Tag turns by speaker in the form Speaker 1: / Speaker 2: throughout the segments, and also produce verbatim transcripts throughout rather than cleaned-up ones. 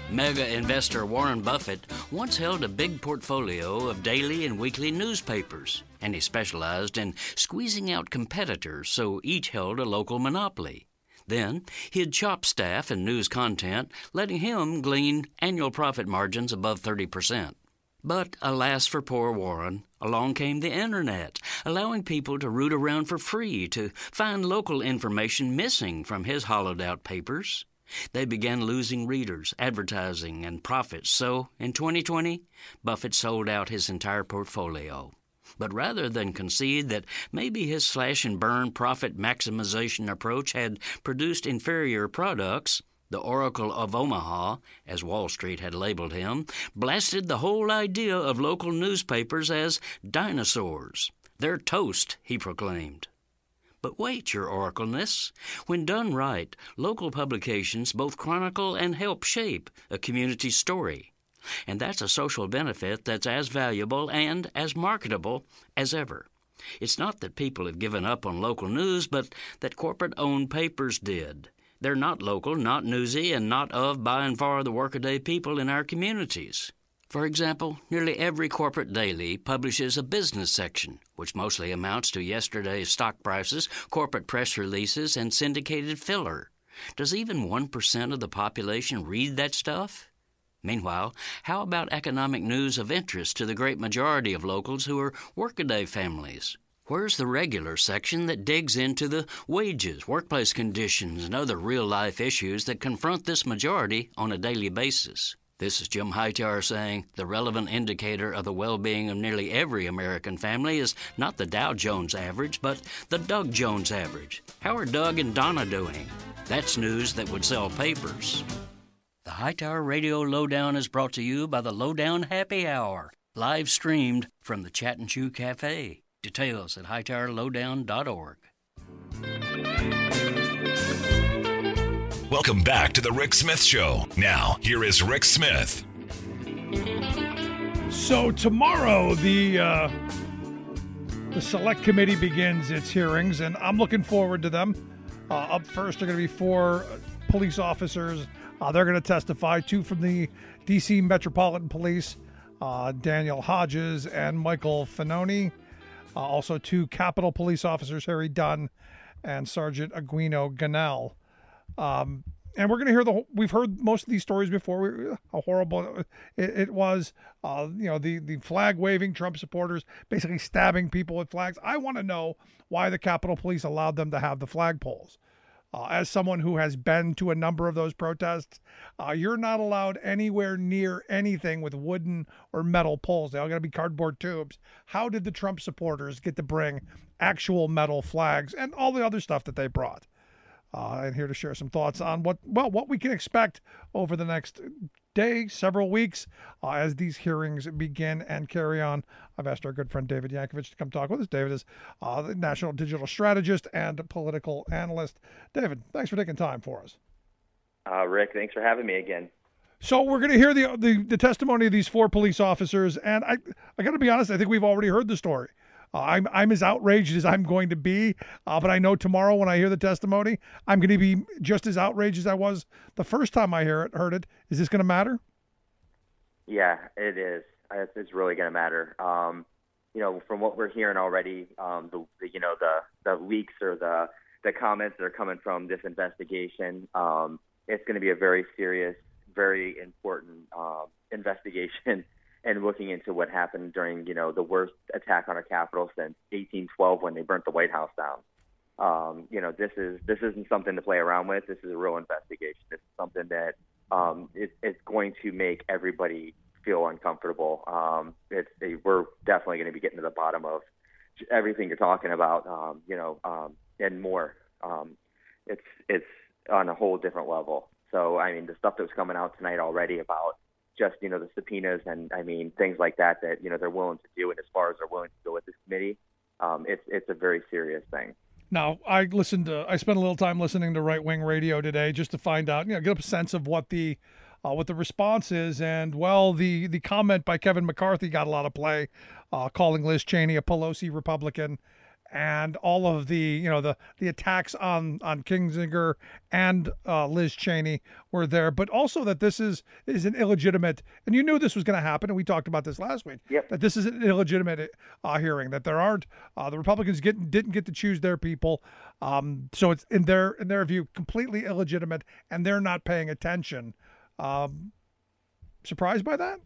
Speaker 1: Mega investor Warren Buffett once held a big portfolio of daily and weekly newspapers, and he specialized in squeezing out competitors so each held a local monopoly. Then he'd chop staff and news content, letting him glean annual profit margins above thirty percent. But alas for poor Warren, along came the internet, allowing people to root around for free to find local information missing from his hollowed-out papers. They began losing readers, advertising, and profits, so in twenty twenty, Buffett sold out his entire portfolio. But rather than concede that maybe his slash-and-burn profit maximization approach had produced inferior products, the Oracle of Omaha, as Wall Street had labeled him, blasted the whole idea of local newspapers as dinosaurs. They're toast, he proclaimed. But wait, your oracleness. When done right, local publications both chronicle and help shape a community story. And that's a social benefit that's as valuable and as marketable as ever. It's not that people have given up on local news, but that corporate-owned papers did. They're not local, not newsy, and not of, by and far, the workaday people in our communities. For example, nearly every corporate daily publishes a business section, which mostly amounts to yesterday's stock prices, corporate press releases, and syndicated filler. Does even one percent of the population read that stuff? Meanwhile, how about economic news of interest to the great majority of locals who are workaday families? Where's the regular section that digs into the wages, workplace conditions, and other real-life issues that confront this majority on a daily basis? This is Jim Hightower saying the relevant indicator of the well-being of nearly every American family is not the Dow Jones average, but the Doug Jones average. How are Doug and Donna doing? That's news that would sell papers. The Hightower Radio Lowdown is brought to you by the Lowdown Happy Hour, live streamed from the Chat and Chew Cafe. Details at hightower lowdown dot org.
Speaker 2: Welcome back to the Rick Smith Show. Now, here is Rick Smith.
Speaker 3: So tomorrow, the uh, the Select Committee begins its hearings, and I'm looking forward to them. Uh, up first are going to be four police officers. Uh, they're going to testify, two from the D C Metropolitan Police, uh, Daniel Hodges and Michael Finoni. Uh, also two Capitol Police officers, Harry Dunn and Sergeant Aguino Ganell. Um, and we're going to hear the, we've heard most of these stories before, we, how horrible it, it was, uh, you know, the, the flag waving Trump supporters, basically stabbing people with flags. I want to know why the Capitol Police allowed them to have the flagpoles. Uh, as someone who has been to a number of those protests, uh, you're not allowed anywhere near anything with wooden or metal poles. They all got to be cardboard tubes. How did the Trump supporters get to bring actual metal flags and all the other stuff that they brought? Uh, and here to share some thoughts on what, well, what we can expect over the next day, several weeks, uh, as these hearings begin and carry on. I've asked our good friend David Yankovich to come talk with us. David is uh, the national digital strategist and political analyst. David, thanks for taking time for us.
Speaker 4: Uh, Rick, thanks for having me again.
Speaker 3: So we're going to hear the, the the testimony of these four police officers, and I I got to be honest, I think we've already heard the story. Uh, I'm I'm as outraged as I'm going to be, uh, but I know tomorrow when I hear the testimony, I'm going to be just as outraged as I was the first time I hear it, heard it. Is this going to matter?
Speaker 4: Yeah, it is. It's, it's really going to matter. Um, you know, from what we're hearing already, um, the, the you know the the leaks or the the comments that are coming from this investigation, um, it's going to be a very serious, very important uh, investigation. And looking into what happened during, you know, the worst attack on our Capitol since eighteen twelve when they burnt the White House down. Um, you know, this is this isn't something to play around with. This is a real investigation. This is something that um, it, it's going to make everybody feel uncomfortable. Um, it's a, we're definitely going to be getting to the bottom of everything you're talking about, um, you know, um, and more. Um, it's it's on a whole different level. So, I mean, the stuff that was coming out tonight already about just, you know, the subpoenas and, I mean, things like that that, you know, they're willing to do. And as far as they're willing to go with this committee, um, it's it's a very serious thing.
Speaker 3: Now, I listened to, I spent a little time listening to right-wing radio today just to find out, you know, get a sense of what the uh, what the response is. And, well, the, the comment by Kevin McCarthy got a lot of play, uh, calling Liz Cheney a Pelosi Republican. and all of the, you know, the, the attacks on, on Kinzinger and uh, Liz Cheney were there, but also that this is, is an illegitimate, and you knew this was going to happen, and we talked about this last week,
Speaker 4: yep.
Speaker 3: that this is an illegitimate uh, hearing, that there aren't, uh, the Republicans get, didn't get to choose their people, um, so it's, in their, in their view, completely illegitimate, and they're not paying attention. Um, surprised by that?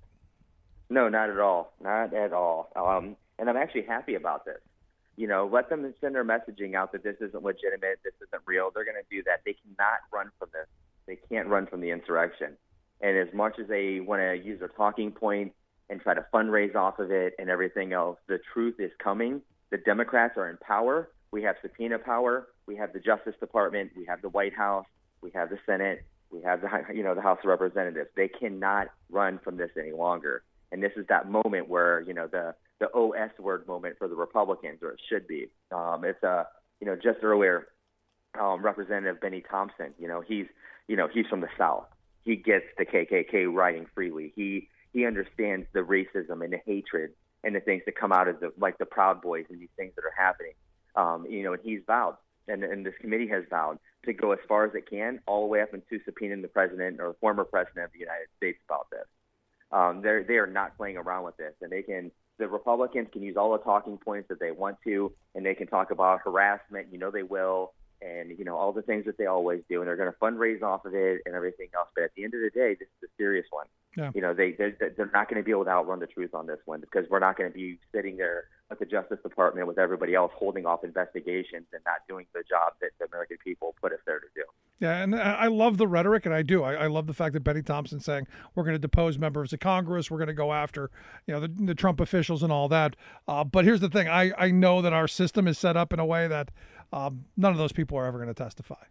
Speaker 4: No, not at all. Not at all. Um, and I'm actually happy about this. You know, let them send their messaging out that this isn't legitimate, this isn't real. They're going to do that. They cannot run from this. They can't run from the insurrection. And as much as they want to use their talking point and try to fundraise off of it and everything else, the truth is coming. The Democrats are in power. We have subpoena power. We have the Justice Department. We have the White House. We have the Senate. We have the, you know, the House of Representatives. They cannot run from this any longer. And this is that moment where, you know, the the O S word moment for the Republicans, or it should be. Um, it's, uh, you know, just earlier, um, Representative Benny Thompson, you know, he's, you know, he's from the South. He gets the K K K riding freely. He he understands the racism and the hatred and the things that come out of the, like the Proud Boys and these things that are happening. Um, you know, and he's vowed, and, and this committee has vowed to go as far as it can, all the way up into subpoenaing the president or the former president of the United States about this. Um, they're, they are not playing around with this, and they can, the Republicans can use all the talking points that they want to, and they can talk about harassment, you know they will, and, you know, all the things that they always do, and they're going to fundraise off of it and everything else. But at the end of the day, this is a serious one.
Speaker 3: Yeah.
Speaker 4: You know, they, they're, they're not going to be able to outrun the truth on this one, because we're not going to be sitting there with the Justice Department, with everybody else holding off investigations and not doing the job that the American people put us there to do.
Speaker 3: Yeah, and I love the rhetoric, and I do. I, I love the fact that Benny Thompson's saying we're going to depose members of Congress, we're going to go after, you know, the, the Trump officials and all that. Uh, but here's the thing: I, I know that our system is set up in a way that um, none of those people are ever going to testify.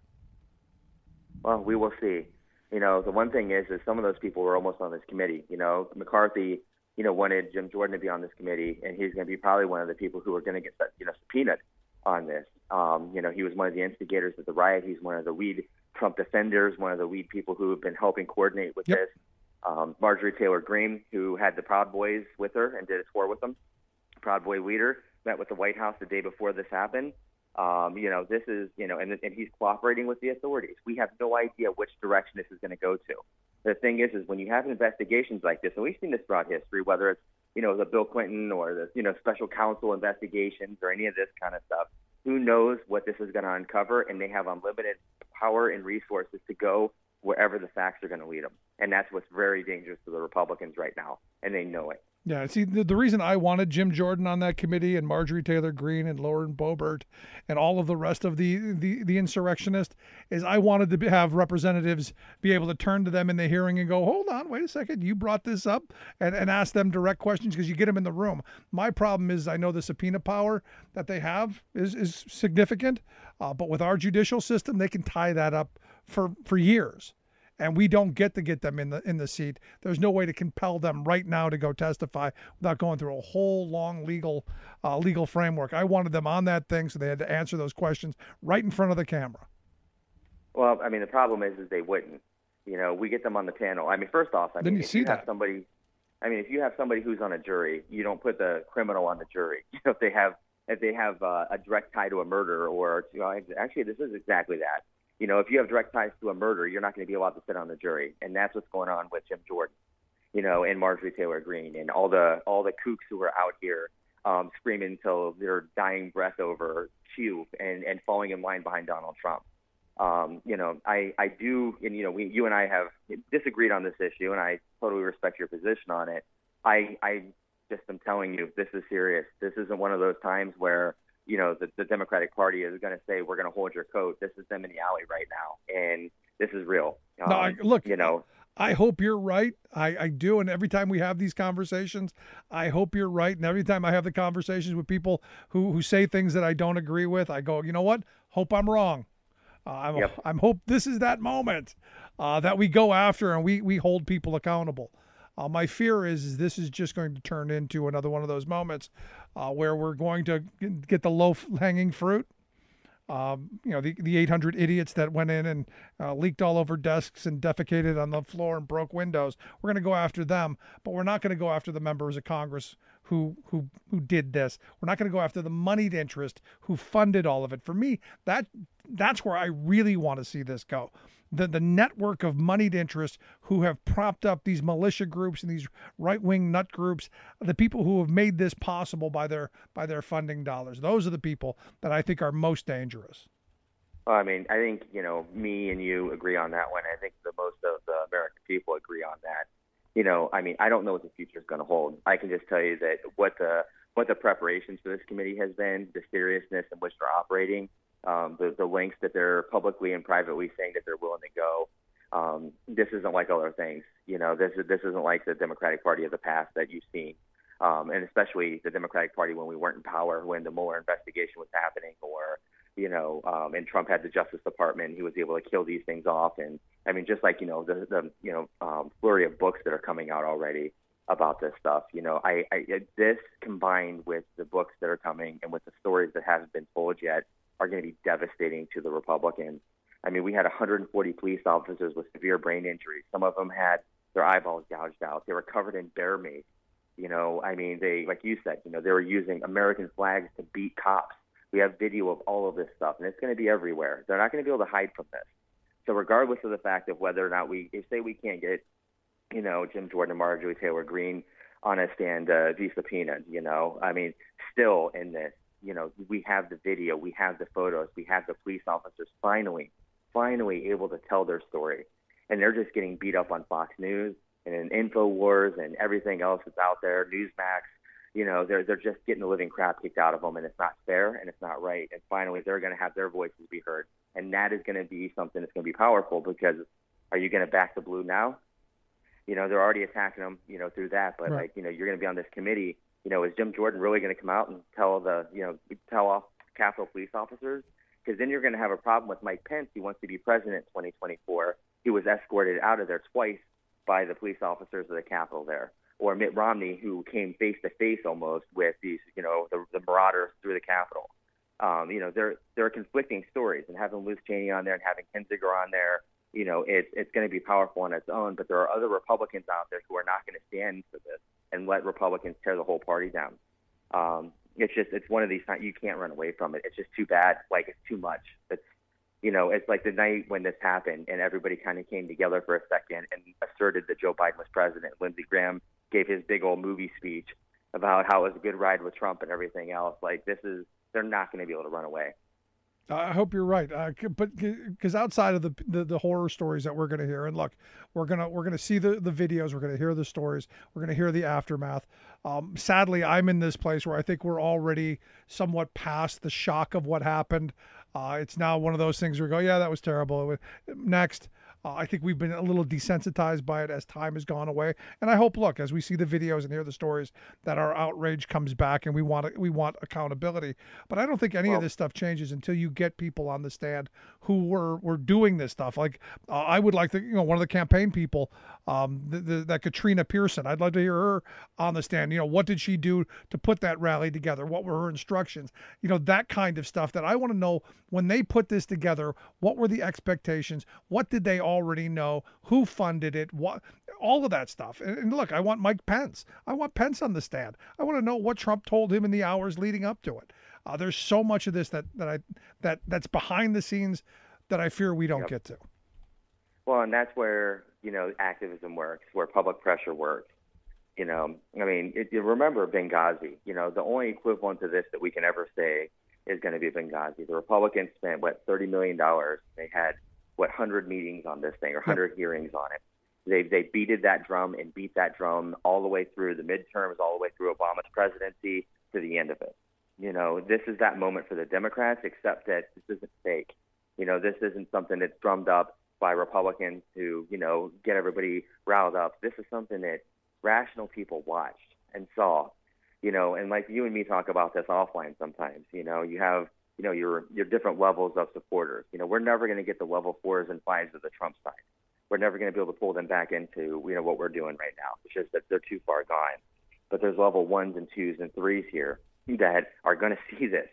Speaker 4: Well, we will see. You know, the one thing is, is some of those people were almost on this committee. You know, McCarthy, you know, wanted Jim Jordan to be on this committee, and he's going to be probably one of the people who are going to get, you know, subpoenaed on this. Um, you know, he was one of the instigators of the riot. He's one of the lead Trump defenders, one of the lead people who have been helping coordinate with
Speaker 3: yep.
Speaker 4: this. Um, Marjorie Taylor Greene, who had the Proud Boys with her and did a tour with them, Proud Boy leader, met with the White House the day before this happened. Um, you know, this is, you know, and, and he's cooperating with the authorities. We have no idea which direction this is going to go to. The thing is, is when you have investigations like this, and we've seen this throughout history, whether it's, you know, the Bill Clinton or the, you know, special counsel investigations or any of this kind of stuff, who knows what this is going to uncover, and they have unlimited power and resources to go wherever the facts are going to lead them. And that's what's very dangerous to the Republicans right now, and they know it.
Speaker 3: Yeah, see, the, the reason I wanted Jim Jordan on that committee, and Marjorie Taylor Greene and Lauren Boebert and all of the rest of the, the, the insurrectionists is I wanted to be, have representatives be able to turn to them in the hearing and go, hold on, wait a second, you brought this up, and, and ask them direct questions, because you get them in the room. My problem is I know the subpoena power that they have is, is significant, uh, but with our judicial system, they can tie that up for, for years. And we don't get to get them in the in the seat. There's no way to compel them right now to go testify without going through a whole long legal uh, legal framework. I wanted them on that thing, so they had to answer those questions right in front of the camera.
Speaker 4: Well, I mean, the problem is, is they wouldn't. You know, we get them on the panel. I mean, first off, I
Speaker 3: Didn't
Speaker 4: mean,
Speaker 3: you
Speaker 4: if
Speaker 3: see
Speaker 4: you have
Speaker 3: that?
Speaker 4: somebody, I mean, if you have somebody who's on a jury, you don't put the criminal on the jury. You know, if they have if they have uh, a direct tie to a murder, or you know, actually, this is exactly that. You know, if you have direct ties to a murder, you're not going to be allowed to sit on the jury, and that's what's going on with Jim Jordan, you know, and Marjorie Taylor Greene, and all the all the kooks who are out here um, screaming until their dying breath over Q and and falling in line behind Donald Trump. Um, you know, I I do, and you know, we you and I have disagreed on this issue, and I totally respect your position on it. I I just am telling you, this is serious. This isn't one of those times where, you know, the, the Democratic Party is going to say, we're going to hold your coat. This is them in the alley right now, and this is real. Um,
Speaker 3: No, I, look,
Speaker 4: you know,
Speaker 3: I hope you're right. I, I do, and every time we have these conversations, I hope you're right. And every time I have the conversations with people who, who say things that I don't agree with, I go, you know what? Hope I'm wrong. Uh, I'm,
Speaker 4: Yep.
Speaker 3: I'm hope this is that moment uh, that we go after and we we hold people accountable. Uh, my fear is, is this is just going to turn into another one of those moments uh, where we're going to get the low-hanging fruit, Um, you know, the, the eight hundred idiots that went in and uh, leaked all over desks and defecated on the floor and broke windows. We're going to go after them, but we're not going to go after the members of Congress who who who did this. We're not going to go after the moneyed interest who funded all of it. For me, that that's where I really want to see this go. The the network of moneyed interests who have propped up these militia groups and these right-wing nut groups, the people who have made this possible by their by their funding dollars. Those are the people that I think are most dangerous.
Speaker 4: Well, I mean, I think, you know, me and you agree on that one. I think the most of the American people agree on that. You know, I mean, I don't know what the future is going to hold. I can just tell you that what the what the preparations for this committee has been, the seriousness in which they're operating, um, the, the lengths that they're publicly and privately saying that they're willing to go. Um, this isn't like other things. You know, this this isn't like the Democratic Party of the past that you've seen, um, and especially the Democratic Party when we weren't in power, when the Mueller investigation was happening, or you know, um, and Trump had the Justice Department. He was able to kill these things off. And I mean, just like, you know, the, the you know, um, flurry of books that are coming out already about this stuff, you know, I, I this combined with the books that are coming and with the stories that haven't been told yet are going to be devastating to the Republicans. I mean, we had one hundred forty police officers with severe brain injuries. Some of them had their eyeballs gouged out. They were covered in bear mace. You know, I mean, they, like you said, you know, they were using American flags to beat cops. We have video of all of this stuff, and it's going to be everywhere. They're not going to be able to hide from this. So regardless of the fact of whether or not we, if say we can't get, you know, Jim Jordan and Marjorie Taylor Greene on a stand uh, be subpoenaed, you know, I mean, still in this, you know, we have the video, we have the photos, we have the police officers finally, finally able to tell their story. And they're just getting beat up on Fox News and in InfoWars and everything else that's out there, Newsmax. You know, they're they're just getting the living crap kicked out of them, and it's not fair and it's not right. And finally, they're going to have their voices be heard, and that is going to be something that's going to be powerful. Because are you going to back the blue now? You know, they're already attacking them, you know, through that. But right. like, you know, you're going to be on this committee. You know, is Jim Jordan really going to come out and tell the, you know, tell off Capitol police officers? Because then you're going to have a problem with Mike Pence. He wants to be president in twenty twenty-four. He was escorted out of there twice by the police officers of the Capitol there. Or Mitt Romney, who came face to face almost with these, you know, the, the marauders through the Capitol. Um, you know, there there are conflicting stories, and having Liz Cheney on there and having Kinzinger on there, you know, it's it's going to be powerful on its own. But there are other Republicans out there who are not going to stand for this and let Republicans tear the whole party down. Um, it's just it's one of these times you can't run away from it. It's just too bad. Like, it's too much. It's You know, it's like the night when this happened and everybody kind of came together for a second and asserted that Joe Biden was president. Lindsey Graham gave his big old movie speech about how it was a good ride with Trump and everything else. Like, this is, they're not going to be able to run away.
Speaker 3: I hope you're right, uh, but because outside of the, the the horror stories that we're going to hear, and look, we're gonna we're gonna see the the videos, we're going to hear the stories, we're going to hear the aftermath. Um, sadly, I'm in this place where I think we're already somewhat past the shock of what happened. Uh, it's now one of those things where we go, yeah, that was terrible. Next. Uh, I think we've been a little desensitized by it as time has gone away, and I hope, look, as we see the videos and hear the stories, that our outrage comes back and we want we want accountability. But I don't think any well, of this stuff changes until you get people on the stand who were were doing this stuff. Like uh, I would like to, you know, one of the campaign people, um, the, the, that Katrina Pearson. I'd love to hear her on the stand. You know, what did she do to put that rally together? What were her instructions? You know, that kind of stuff that I want to know when they put this together. What were the expectations? What did they already know? Who funded it? What, all of that stuff. And, and look, I want Mike Pence. I want Pence on the stand. I want to know what Trump told him in the hours leading up to it. Uh, there's so much of this that that I that that's behind the scenes that I fear we don't yep. get to.
Speaker 4: Well, and that's where, you know, activism works, where public pressure works. You know, I mean, it, you remember Benghazi. You know, the only equivalent to this that we can ever say is going to be Benghazi. The Republicans spent what thirty million dollars. They had what one hundred meetings on this thing or one hundred hearings on it. They they beated that drum and beat that drum all the way through the midterms, all the way through Obama's presidency to the end of it. You know, this is that moment for the Democrats, except that this isn't fake. You know, this isn't something that's drummed up by Republicans to, you know, get everybody riled up. This is something that rational people watched and saw. You know, and like you and me talk about this offline sometimes. You know, you have, you know, your your different levels of supporters. You know, we're never going to get the level fours and fives of the Trump side. We're never going to be able to pull them back into, you know, what we're doing right now. It's just that they're too far gone. But there's level ones and twos and threes here that are going to see this.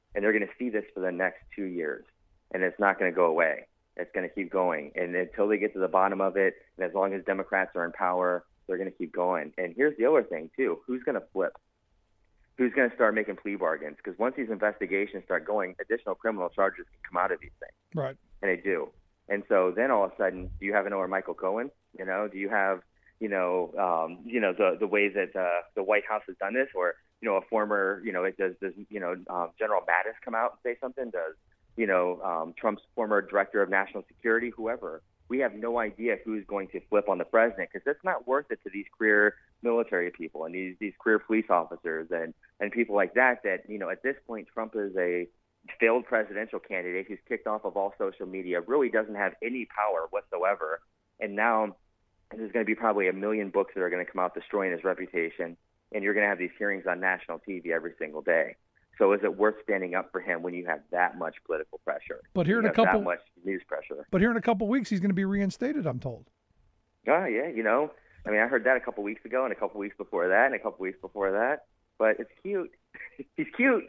Speaker 4: and they're going to see this for the next two years, and it's not going to go away. It's going to keep going, and until they get to the bottom of it, and as long as Democrats are in power, they're going to keep going. And here's the other thing, too. Who's going to flip? Who's going to start making plea bargains? Because once these investigations start going, additional criminal charges can come out of these things.
Speaker 3: Right.
Speaker 4: And they do. And so then all of a sudden, do you have another Michael Cohen? You know, do you have, you know, um, you know, the the way that uh, the White House has done this, or, you know, a former, you know, it does, does you know, um, General Mattis come out and say something? Does, you know, um, Trump's former director of national security, whoever? We have no idea who's going to flip on the president, because that's not worth it to these career military people and these these career police officers and, and people like that, that, you know, at this point, Trump is a failed presidential candidate who's kicked off of all social media, really doesn't have any power whatsoever. And now there's going to be probably a million books that are going to come out destroying his reputation, and you're going to have these hearings on national T V every single day. So is it worth standing up for him when you have that much political pressure?
Speaker 3: But here in
Speaker 4: you
Speaker 3: a couple,
Speaker 4: that much news pressure.
Speaker 3: But here in a couple of weeks, he's going to be reinstated, I'm told.
Speaker 4: Oh, yeah, you know, I mean, I heard that a couple weeks ago, and a couple weeks before that, and a couple weeks before that. But it's cute. He's cute.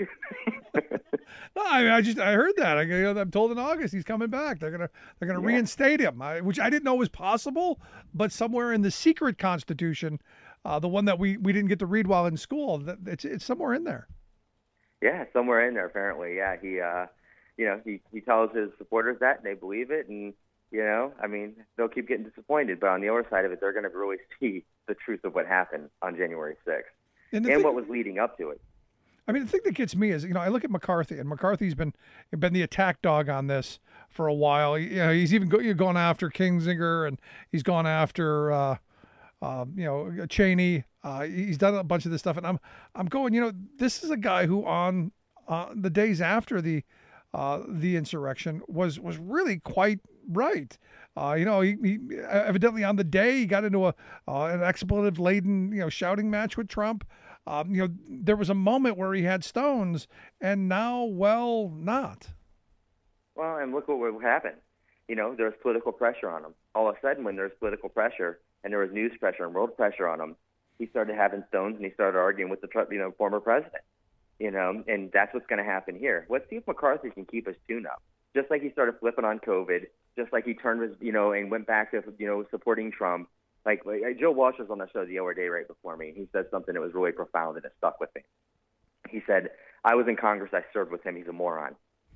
Speaker 3: No, I mean, I just I heard that. I, you know, I'm told in August he's coming back. They're gonna they're gonna
Speaker 4: Yeah.
Speaker 3: reinstate him, I, which I didn't know was possible. But somewhere in the secret Constitution, uh, the one that we, we didn't get to read while in school, that it's it's somewhere in there.
Speaker 4: Yeah, somewhere in there, apparently. Yeah, he, uh, you know, he, he tells his supporters that, and they believe it, and, you know, I mean, they'll keep getting disappointed, but on the other side of it, they're going to really see the truth of what happened on January sixth
Speaker 3: And,
Speaker 4: and
Speaker 3: thing,
Speaker 4: what was leading up to it.
Speaker 3: I mean, the thing that gets me is, you know, I look at McCarthy, and McCarthy's been been the attack dog on this for a while. You know, he's even go, you know, gone after Kinzinger, and he's gone after, uh, uh, you know, Cheney. Uh, he's done a bunch of this stuff, and I'm I'm going. You know, this is a guy who on uh, the days after the uh, the insurrection was was really quite right. Uh, you know, he, he evidently on the day he got into a uh, an expletive laden you know shouting match with Trump. Um, you know, there was a moment where he had stones, and now, well, not.
Speaker 4: Well, and look what happened. You know, there's political pressure on him. All of a sudden, when there's political pressure and there was news pressure and world pressure on him, he started having stones and he started arguing with the you know former president. You know, and that's what's going to happen here. Let's see if McCarthy can keep his tune up. Just like he started flipping on COVID, just like he turned his, you know, and went back to, you know, supporting Trump. Like, like Joe Walsh was on the show the other day right before me. He said something that was really profound and it stuck with me. He said, I was in Congress, I served with him, he's a moron.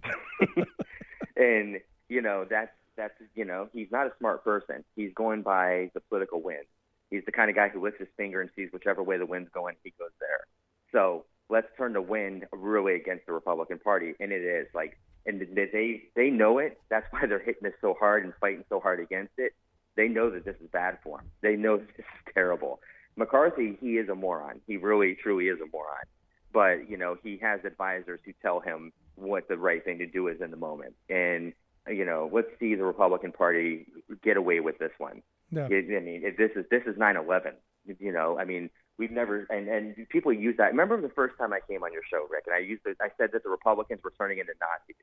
Speaker 4: And, you know, that's, that's, you know, he's not a smart person. He's going by the political wind. He's the kind of guy who lifts his finger and sees whichever way the wind's going, he goes there. So let's turn the wind really against the Republican Party. And it is like, and they, they know it. That's why they're hitting this so hard and fighting so hard against it. They know that this is bad for him. They know this is terrible. McCarthy, he is a moron. He really, truly is a moron. But, you know, he has advisors who tell him what the right thing to do is in the moment. And, you know, let's see the Republican Party get away with this one.
Speaker 3: Yeah.
Speaker 4: I mean, if this is this is nine eleven. You know, I mean, we've never and, and people use that. Remember the first time I came on your show, Rick, and I used it, I said that the Republicans were turning into Nazis.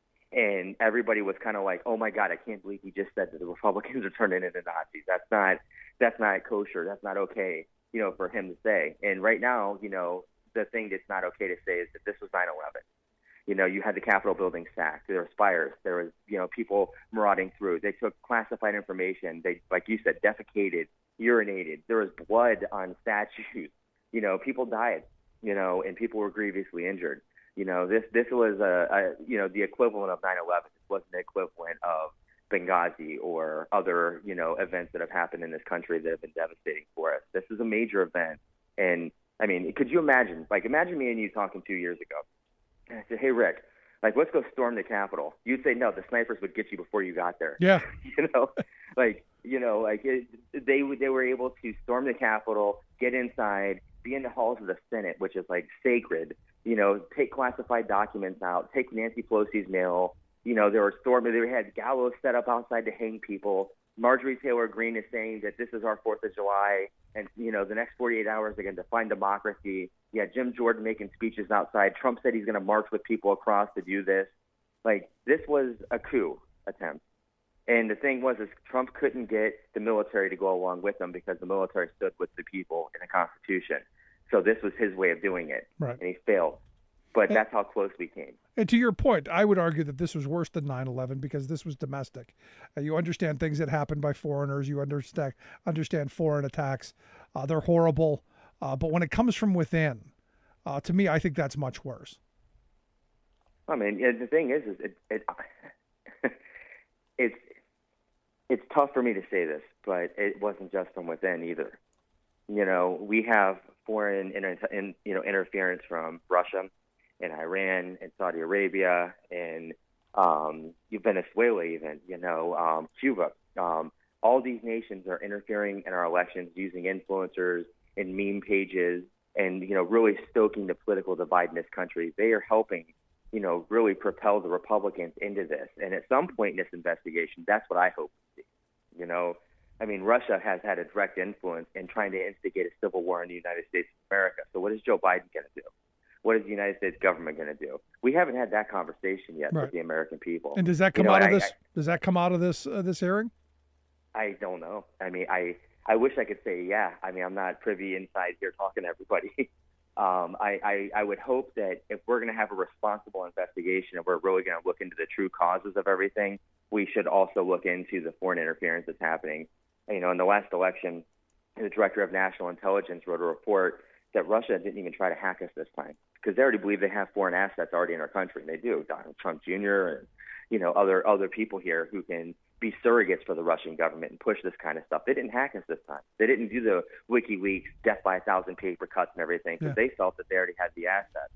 Speaker 4: And everybody was kind of like, "Oh my God, I can't believe he just said that the Republicans are turning into Nazis. That's not, that's not kosher. That's not okay, you know, for him to say." And right now, you know, the thing that's not okay to say is that this was nine eleven. You know, you had the Capitol building sacked. There was fires. There was, you know, people marauding through. They took classified information. They, like you said, defecated, urinated. There was blood on statues. You know, people died. You know, and people were grievously injured. You know, this this was a, a you know the equivalent of nine eleven. This wasn't the equivalent of Benghazi or other you know events that have happened in this country that have been devastating for us. This is a major event, and I mean, could you imagine? Like, imagine me and you talking two years ago. And I said, "Hey, Rick, like, let's go storm the Capitol." You'd say, "No, the snipers would get you before you got there."
Speaker 3: Yeah.
Speaker 4: you know, like you know, like it, they they were able to storm the Capitol, get inside, be in the halls of the Senate, which is like sacred. You know, take classified documents out, take Nancy Pelosi's mail. You know, there were storm. They had gallows set up outside to hang people. Marjorie Taylor Greene is saying that this is our Fourth of July, and you know, the next forty-eight hours are going to define democracy. Yeah, Jim Jordan making speeches outside. Trump said he's going to march with people across to do this. Like, this was a coup attempt. And the thing was, is Trump couldn't get the military to go along with him because the military stood with the people in the Constitution. So this was his way of doing it,
Speaker 3: Right.
Speaker 4: and he failed. but that's how close we came.
Speaker 3: And to your point, I would argue that this was worse than nine eleven because this was domestic. Uh, you understand things that happen by foreigners. You understand understand foreign attacks. Uh, they're horrible. Uh, but when it comes from within, uh, to me, I think that's much worse.
Speaker 4: I mean, yeah, the thing is, is it, it it's it's tough for me to say this, but it wasn't just from within either. You know, we have foreign inter, in, you know interference from Russia and Iran and Saudi Arabia and um, Venezuela, even you know um, Cuba. Um, all these nations are interfering in our elections using influencers and meme pages, and you know really stoking the political divide in this country. They are helping, you know, really propel the Republicans into this. And at some point in this investigation, that's what I hope to see. You know, I mean, Russia has had a direct influence in trying to instigate a civil war in the United States of America. So what is Joe Biden going to do? What is the United States government going to do? We haven't had that conversation yet
Speaker 3: right.
Speaker 4: with the American people.
Speaker 3: And does that come
Speaker 4: you know,
Speaker 3: out of
Speaker 4: I,
Speaker 3: this?
Speaker 4: I,
Speaker 3: does that come out of this uh, this hearing?
Speaker 4: I don't know. I mean, I I wish I could say yeah. I mean, I'm not privy inside here talking to everybody. Um, I, I, I would hope that if we're going to have a responsible investigation and we're really going to look into the true causes of everything, we should also look into the foreign interference that's happening. You know, in the last election, the director of national intelligence wrote a report that Russia didn't even try to hack us this time because they already believe they have foreign assets already in our country, and they do. Donald Trump Junior and, you know, other other people here who can be surrogates for the Russian government and push this kind of stuff. They didn't hack us this time. They didn't do the WikiLeaks, death by a thousand paper cuts and everything because yeah. they felt that they already had the assets.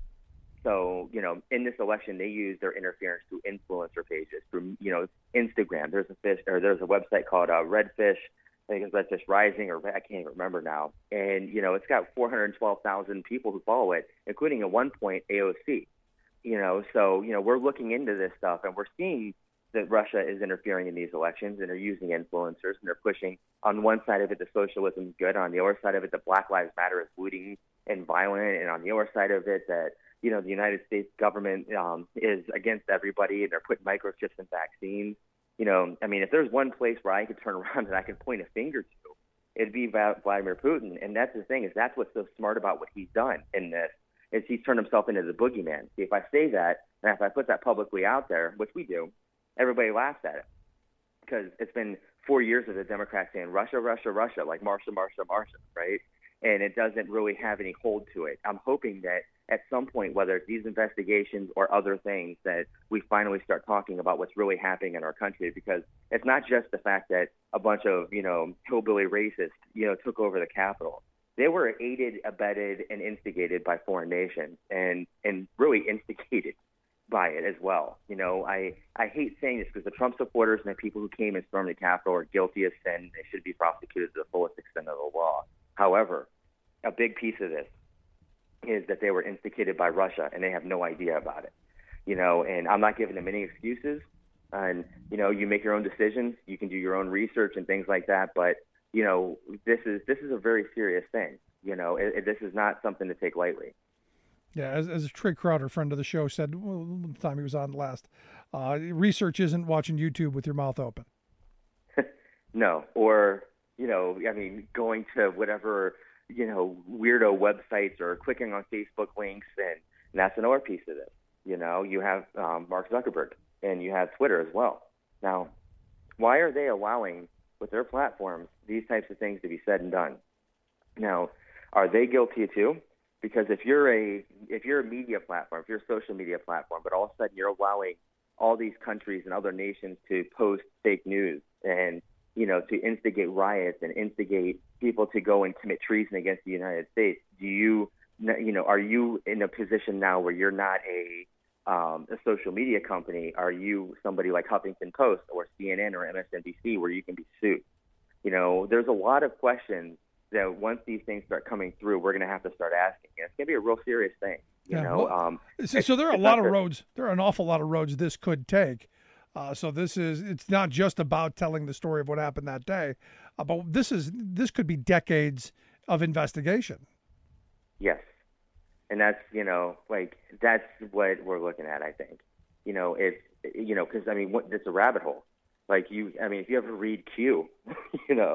Speaker 4: So, you know, in this election, they used their interference through influencer pages, through, you know, Instagram. There's a fish, or there's a website called uh, Redfish. I think it's Redfish Rising, or I can't even remember now. And, you know, it's got four hundred twelve thousand people who follow it, including at one point A O C. You know, so, you know, we're looking into this stuff and we're seeing that Russia is interfering in these elections and they're using influencers and they're pushing on one side of it, the socialism is good. On the other side of it, the Black Lives Matter is looting and violent. And on the other side of it, that, you know, the United States government um, is against everybody and they're putting microchips in vaccines. You know, I mean, if there's one place where I could turn around and I could point a finger to, it'd be Vladimir Putin. And that's the thing, is that's what's so smart about what he's done in this, is he's turned himself into the boogeyman. See, if I say that, and if I put that publicly out there, which we do, everybody laughs at it. Because it's been four years of the Democrats saying Russia, Russia, Russia, like Marsha, Marsha, Marsha, right? And it doesn't really have any hold to it. I'm hoping that at some point, whether it's these investigations or other things, that we finally start talking about what's really happening in our country, because it's not just the fact that a bunch of, you know, hillbilly racists, you know, took over the Capitol. They were aided, abetted, and instigated by foreign nations, and, and really instigated by it as well. You know, I, I hate saying this because the Trump supporters and the people who came and stormed the Capitol are guilty of sin. They should be prosecuted to the fullest extent of the law. However, a big piece of this is that they were instigated by Russia, and they have no idea about it. You know, and I'm not giving them any excuses. And, you know, you make your own decisions. You can do your own research and things like that. But, you know, this is this is a very serious thing. You know, it, it, this is not something to take lightly.
Speaker 3: Yeah, as, as Trey Crowder, friend of the show, said well, the time he was on last, uh, research isn't watching YouTube with your mouth open.
Speaker 4: No, or, you know, I mean, going to whatever, you know, weirdo websites or clicking on Facebook links, and, and that's another piece of this. You know, you have um, Mark Zuckerberg, and you have Twitter as well. Now, why are they allowing, with their platforms, these types of things to be said and done? Now, are they guilty too? Because if you're a if you're a media platform, if you're a social media platform, but all of a sudden you're allowing all these countries and other nations to post fake news and, you know, to instigate riots and instigate people to go and commit treason against the United States, do you, you know, are you in a position now where you're not a um, a social media company? Are you somebody like Huffington Post or C N N or M S N B C where you can be sued? You know, there's a lot of questions that once these things start coming through, we're going to have to start asking. And it's going to be a real serious thing. You
Speaker 3: yeah,
Speaker 4: know,
Speaker 3: well,
Speaker 4: um,
Speaker 3: so, so there are a lot of roads. There are an awful lot of roads this could take. Uh, so this is, it's not just about telling the story of what happened that day, uh, but this is, this could be decades of investigation.
Speaker 4: Yes. And that's, you know, like, that's what we're looking at, I think. You know, it's, you know, because, I mean, what, it's a rabbit hole. Like, you, I mean, if you ever read Q, you know,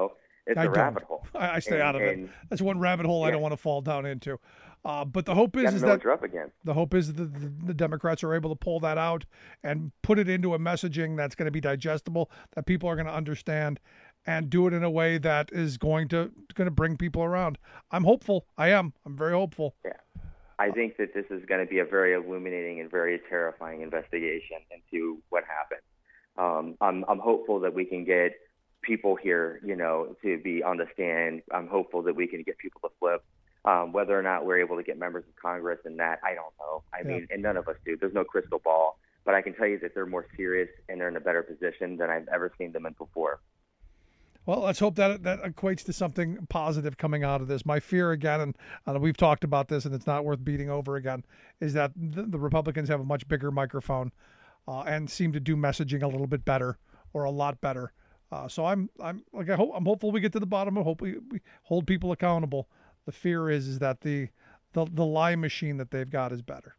Speaker 4: it's
Speaker 3: I
Speaker 4: a
Speaker 3: don't.
Speaker 4: rabbit hole.
Speaker 3: I, I stay
Speaker 4: and,
Speaker 3: out of
Speaker 4: and,
Speaker 3: it. That's one rabbit hole
Speaker 4: yeah.
Speaker 3: I don't want to fall down into. Uh, but the hope is,
Speaker 4: gotta
Speaker 3: is
Speaker 4: know
Speaker 3: that
Speaker 4: what you're up against.
Speaker 3: the hope is that the, the Democrats are able to pull that out and put it into a messaging that's going to be digestible, that people are going to understand, and do it in a way that is going to going to bring people around. I'm hopeful. I am. I'm very hopeful.
Speaker 4: Yeah. I think that this is going to be a very illuminating and very terrifying investigation into what happened. Um, I'm, I'm hopeful that we can get people here, you know, to be on the stand. I'm hopeful that we can get people to flip. Um, whether or not we're able to get members of Congress and that, I don't know. I
Speaker 3: Yeah.
Speaker 4: mean, and none of us do. There's no crystal ball. But I can tell you that they're more serious and they're in a better position than I've ever seen them in before.
Speaker 3: Well, let's hope that that equates to something positive coming out of this. My fear, again, and uh, we've talked about this, and it's not worth beating over again, is that the, the Republicans have a much bigger microphone uh, and seem to do messaging a little bit better or a lot better. Uh, so I'm I'm like I hope I'm hopeful we get to the bottom. I hope we, we hold people accountable. The fear is is that the, the the lie machine that they've got is better.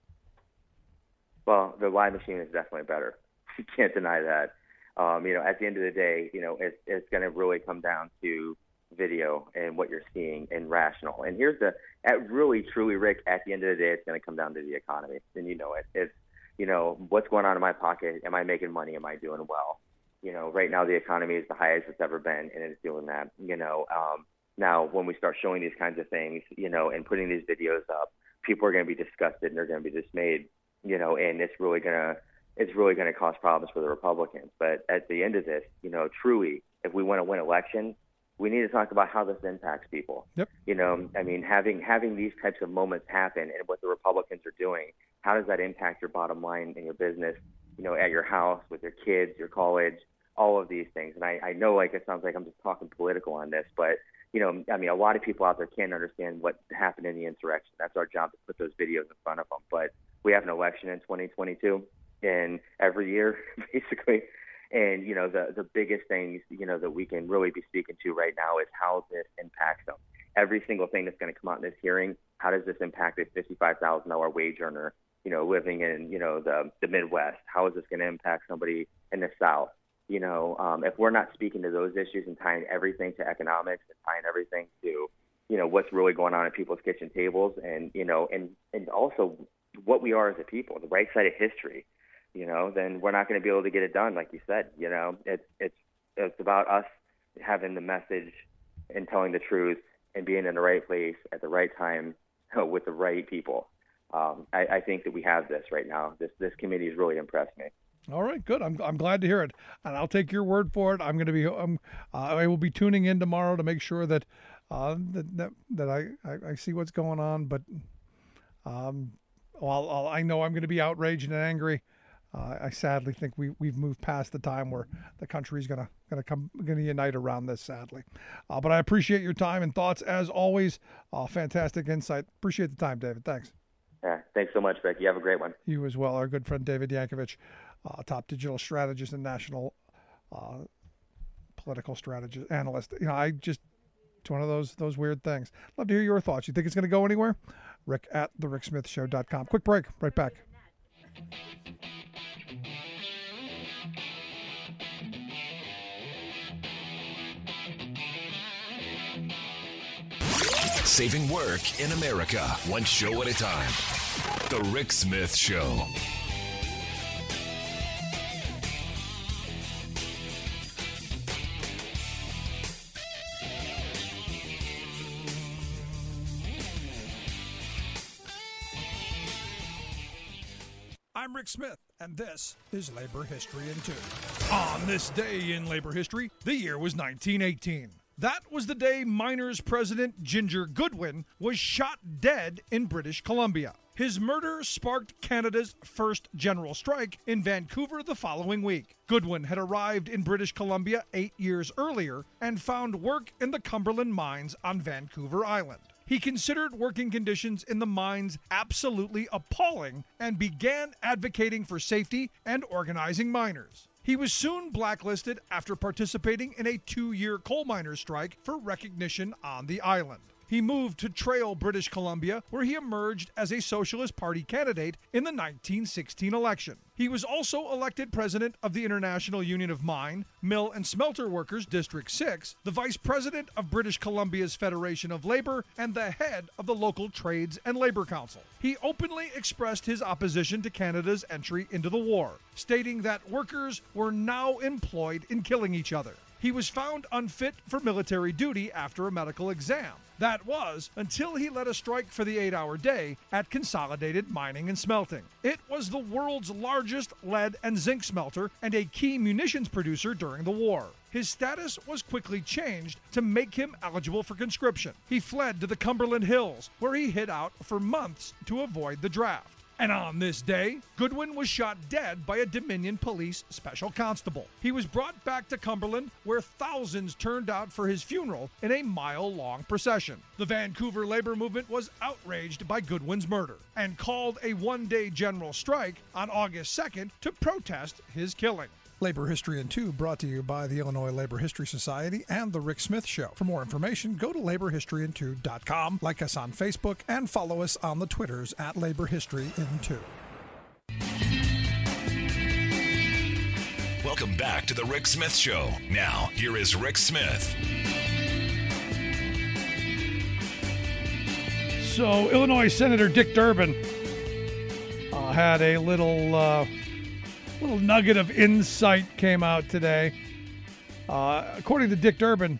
Speaker 4: Well, the lie machine is definitely better. You can't deny that. Um, you know, at the end of the day, you know, it's it's going to really come down to video and what you're seeing and rational. And here's the, at really, truly, Rick, at the end of the day, it's going to come down to the economy. And you know it. It's, you know, what's going on in my pocket? Am I making money? Am I doing well? You know, right now the economy is the highest it's ever been, and it's doing that. You know, um, now when we start showing these kinds of things, you know, and putting these videos up, people are going to be disgusted and they're going to be dismayed. You know, and it's really going to, it's really going to cause problems for the Republicans. But at the end of this, you know, truly, if we want to win election, we need to talk about how this impacts people.
Speaker 3: Yep.
Speaker 4: You know, I mean, having having these types of moments happen and what the Republicans are doing, how does that impact your bottom line in your business, you know, at your house, with your kids, your college, all of these things. And I, I know, like, it sounds like I'm just talking political on this, but, you know, I mean, a lot of people out there can't understand what happened in the insurrection. That's our job, to put those videos in front of them. But we have an election in twenty twenty-two, and every year, basically. And, you know, the, the biggest things, you know, that we can really be speaking to right now is how this impacts them. Every single thing that's going to come out in this hearing, how does this impact a fifty-five thousand dollars wage earner, you know, living in, you know, the, the Midwest? How is this going to impact somebody in the South? You know, um, if we're not speaking to those issues and tying everything to economics and tying everything to, you know, what's really going on at people's kitchen tables, and, you know, and, and also what we are as a people, the right side of history, you know, then we're not going to be able to get it done. Like you said, you know, it's, it's, it's about us having the message and telling the truth and being in the right place at the right time with the right people. Um, I, I think that we have this right now. This, this committee has really impressed me.
Speaker 3: All right, good. I'm I'm glad to hear it, and I'll take your word for it. I'm going to be um, uh, I will be tuning in tomorrow to make sure that uh, that that, that I, I, I see what's going on. But um, while I'll, I know I'm going to be outraged and angry, uh, I sadly think we we've moved past the time where the country's going to going to come going to unite around this. Sadly, uh, but I appreciate your time and thoughts as always. Uh, fantastic insight. Appreciate the time, David. Thanks.
Speaker 4: Yeah, thanks so much, Becky. You have a great one.
Speaker 3: You as well. Our good friend David Yankovich. Uh, top digital strategist and national uh, political strategist analyst. You know, I just it's one of those those weird things. Love to hear your thoughts. You think it's going to go anywhere? Rick at the rick smith show dot com. Quick break. Right back.
Speaker 2: Saving work in America, one show at a time. The Rick Smith Show.
Speaker 3: I'm Rick Smith, and this is Labor History in Two. On this day in labor history, the year was nineteen eighteen. That was the day miners' president Ginger Goodwin was shot dead in British Columbia. His murder sparked Canada's first general strike in Vancouver the following week. Goodwin had arrived in British Columbia eight years earlier and found work in the Cumberland mines on Vancouver Island. He considered working conditions in the mines absolutely appalling and began advocating for safety and organizing miners. He was soon blacklisted after participating in a two-year coal miners' strike for recognition on the island. He moved to Trail, British Columbia, where he emerged as a Socialist Party candidate in the nineteen sixteen election. He was also elected president of the International Union of Mine, Mill and Smelter Workers District six, the vice president of British Columbia's Federation of Labor, and the head of the local Trades and Labor Council. He openly expressed his opposition to Canada's entry into the war, stating that workers were now employed in killing each other. He was found unfit for military duty after a medical exam. That was until he led a strike for the eight-hour day at Consolidated Mining and Smelting. It was the world's largest lead and zinc smelter and a key munitions producer during the war. His status was quickly changed to make him eligible for conscription. He fled to the Cumberland Hills, where he hid out for months to avoid the draft. And on this day, Goodwin was shot dead by a Dominion Police special constable. He was brought back to Cumberland, where thousands turned out for his funeral in a mile-long procession. The Vancouver labor movement was outraged by Goodwin's murder and called a one-day general strike on August second to protest his killing. Labor History in Two brought to you by the Illinois Labor History Society and The Rick Smith Show. For more information, go to labor history in two dot com, like us on Facebook, and follow us on the Twitters at Labor History in Two.
Speaker 2: Welcome back to The Rick Smith Show. Now, here is Rick Smith.
Speaker 3: So, Illinois Senator Dick Durbin uh, had a little... Uh, little nugget of insight came out today. Uh, according to Dick Durbin,